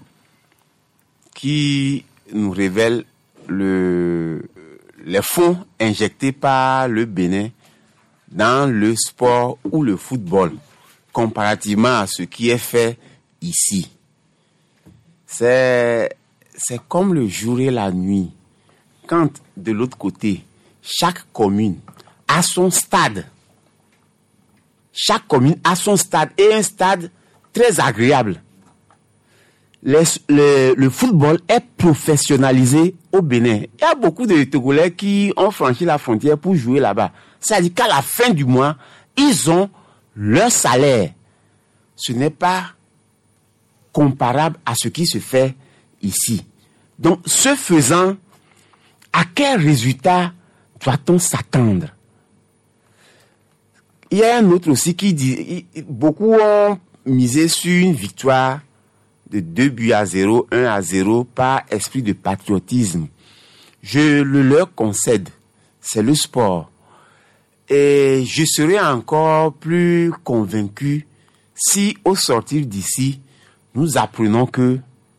qui nous révèle le, les fonds injectés par le Bénin dans le sport ou le football, comparativement à ce qui est fait ici. C'est, c'est comme le jour et la nuit. Quand, de l'autre côté, chaque commune a son stade. Chaque commune a son stade et un stade très agréable. Les, les, le football est professionnalisé au Bénin. Il y a beaucoup de Togolais qui ont franchi la frontière pour jouer là-bas. C'est-à-dire qu'à la fin du mois, ils ont leur salaire. Ce n'est pas comparable à ce qui se fait ici. Donc, ce faisant, à quel résultat doit-on s'attendre? Il y a un autre aussi qui dit, beaucoup ont misé sur une victoire de deux buts à zéro, un à zéro par esprit de patriotisme. Je le leur concède. C'est le sport. Et je serai encore plus convaincu si au sortir d'ici, nous apprenons que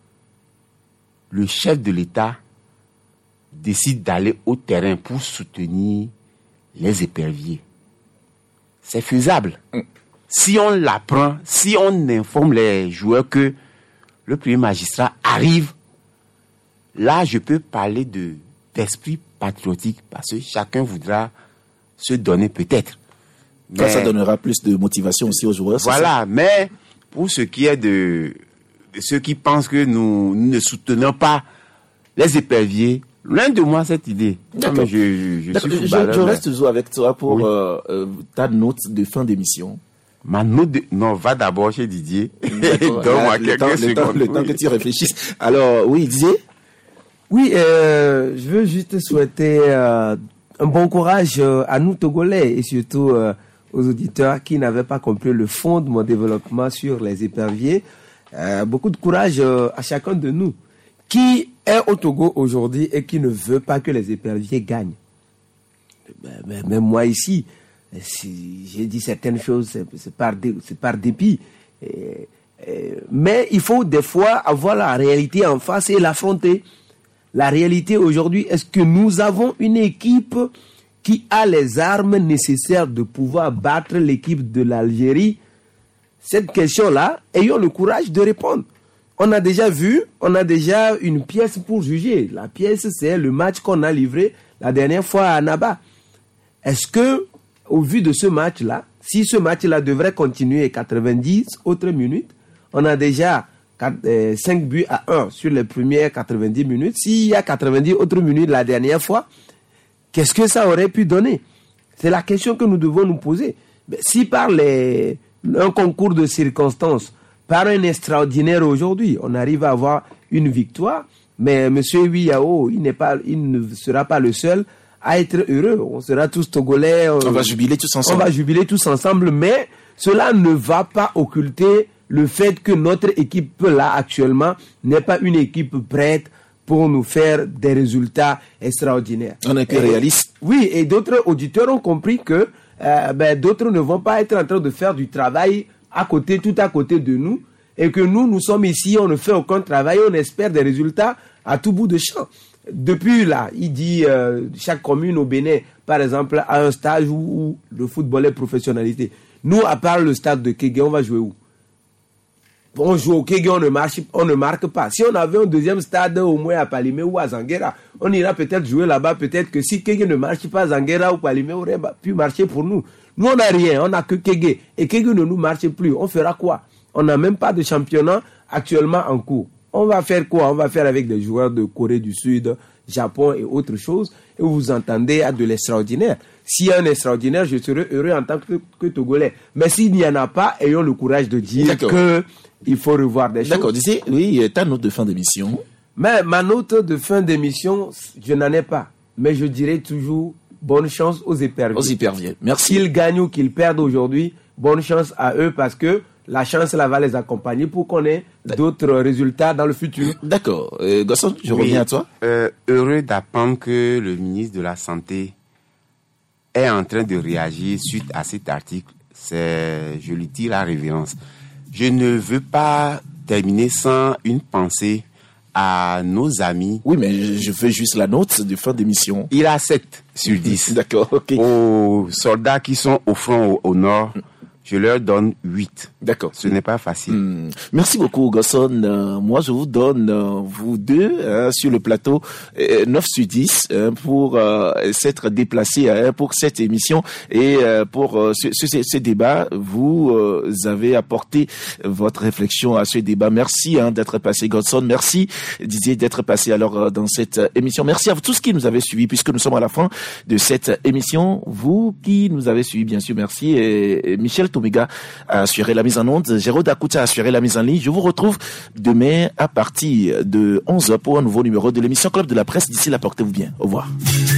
le chef de l'État décide d'aller au terrain pour soutenir les éperviers, c'est faisable. Mm. Si on l'apprend, si on informe les joueurs que le premier magistrat arrive, là, je peux parler de, d'esprit patriotique parce que chacun voudra se donner peut-être. Mais, ça donnera plus de motivation aussi aux joueurs. Voilà, mais pour ce qui est de, de ceux qui pensent que nous, nous ne soutenons pas les éperviers, loin de moi cette idée. D'accord. Non, je, je, je, suis je, je reste toujours avec toi pour oui. euh, euh, ta note de fin d'émission. Ma note de... Non, va d'abord chez Didier. Donne-moi quelques temps, secondes. Le temps, le temps oui. que tu réfléchisses. Alors, oui, Didier? Oui, euh, je veux juste souhaiter euh, un bon courage euh, à nous Togolais et surtout euh, aux auditeurs qui n'avaient pas compris le fond de mon développement sur les éperviers. Euh, beaucoup de courage euh, à chacun de nous qui est au Togo aujourd'hui et qui ne veut pas que les éperviers gagnent. Ben, ben, même moi ici, si j'ai dit certaines choses, c'est, c'est, par, dé, c'est par dépit. Et, et, mais il faut des fois avoir la réalité en face et l'affronter. La réalité aujourd'hui, est-ce que nous avons une équipe qui a les armes nécessaires de pouvoir battre l'équipe de l'Algérie? Cette question-là, ayons le courage de répondre. On a déjà vu, on a déjà une pièce pour juger. La pièce, c'est le match qu'on a livré la dernière fois à Annaba. Est-ce que, au vu de ce match-là, si ce match-là devrait continuer quatre-vingt-dix autres minutes, on a déjà cinq buts à un sur les premières quatre-vingt-dix minutes. S'il y a quatre-vingt-dix autres minutes la dernière fois, qu'est-ce que ça aurait pu donner? C'est la question que nous devons nous poser. Mais si par les, un concours de circonstances, par un extraordinaire aujourd'hui, on arrive à avoir une victoire, mais M. Wiyao, il n'est pas, il ne sera pas le seul à être heureux. On sera tous Togolais. On, on va jubiler tous ensemble. On va jubiler tous ensemble, mais cela ne va pas occulter le fait que notre équipe là actuellement n'est pas une équipe prête pour nous faire des résultats extraordinaires. On est que réaliste. Oui, et d'autres auditeurs ont compris que euh, ben, d'autres ne vont pas être en train de faire du travail à côté, tout à côté de nous, et que nous, nous sommes ici, on ne fait aucun travail, on espère des résultats à tout bout de champ. Depuis là, il dit euh, chaque commune au Bénin, par exemple, a un stage où, où le football est professionnalisé. Nous, à part le stade de Kégué, on va jouer où? On joue au Kégué, on ne marche, on ne marque pas. Si on avait un deuxième stade au moins à Palimé ou à Zanguera, on ira peut-être jouer là-bas. Peut-être que si Kégué ne marche pas, Zanguera ou Palimé aurait pu marcher pour nous. Nous, on n'a rien, on n'a que Kégué. Et Kégué ne nous marche plus. On fera quoi? On n'a même pas de championnat actuellement en cours. On va faire quoi? On va faire avec des joueurs de Corée du Sud, Japon et autres choses. Et vous entendez à de l'extraordinaire. S'il y a un extraordinaire, je serai heureux en tant que, que Togolais. Mais s'il n'y en a pas, ayons le courage de dire D'accord. que il faut revoir des choses. D'accord, d'ici, oui, ta note de fin d'émission. Mais ma note de fin d'émission, je n'en ai pas. Mais je dirais toujours bonne chance aux éperviers. Aux éperviers, merci. Qu'ils gagnent ou qu'ils perdent aujourd'hui, bonne chance à eux parce que la chance là va les accompagner pour qu'on ait d'autres résultats dans le futur. D'accord. Euh, Gosson, je oui, reviens à toi. Euh, heureux d'apprendre que le ministre de la Santé est en train de réagir suite à cet article. C'est, je lui tire la révérence. Je ne veux pas terminer sans une pensée à nos amis. Oui, mais je veux juste la note de fin d'émission. Il a sept sur dix. D'accord, ok. Aux soldats qui sont au front au, au nord, je leur donne huit. D'accord. Ce n'est pas facile. Mmh. Merci beaucoup, Gosson. Euh, moi, je vous donne, euh, vous deux, hein, sur le plateau, euh, neuf sur dix hein, pour euh, s'être déplacés hein, pour cette émission et euh, pour euh, ce, ce, ce débat. Vous euh, avez apporté votre réflexion à ce débat. Merci hein, d'être passé, Gosson. Merci, Didier, d'être passé alors euh, dans cette émission. Merci à vous tous qui nous avez suivis, puisque nous sommes à la fin de cette émission. Vous qui nous avez suivis, bien sûr, merci. Et, et Michel Tomiga a assuré la mise en onde. Jérôme Akouta a assuré la mise en ligne. Je vous retrouve demain à partir de onze heures pour un nouveau numéro de l'émission Club de la Presse. D'ici là, portez-vous bien. Au revoir.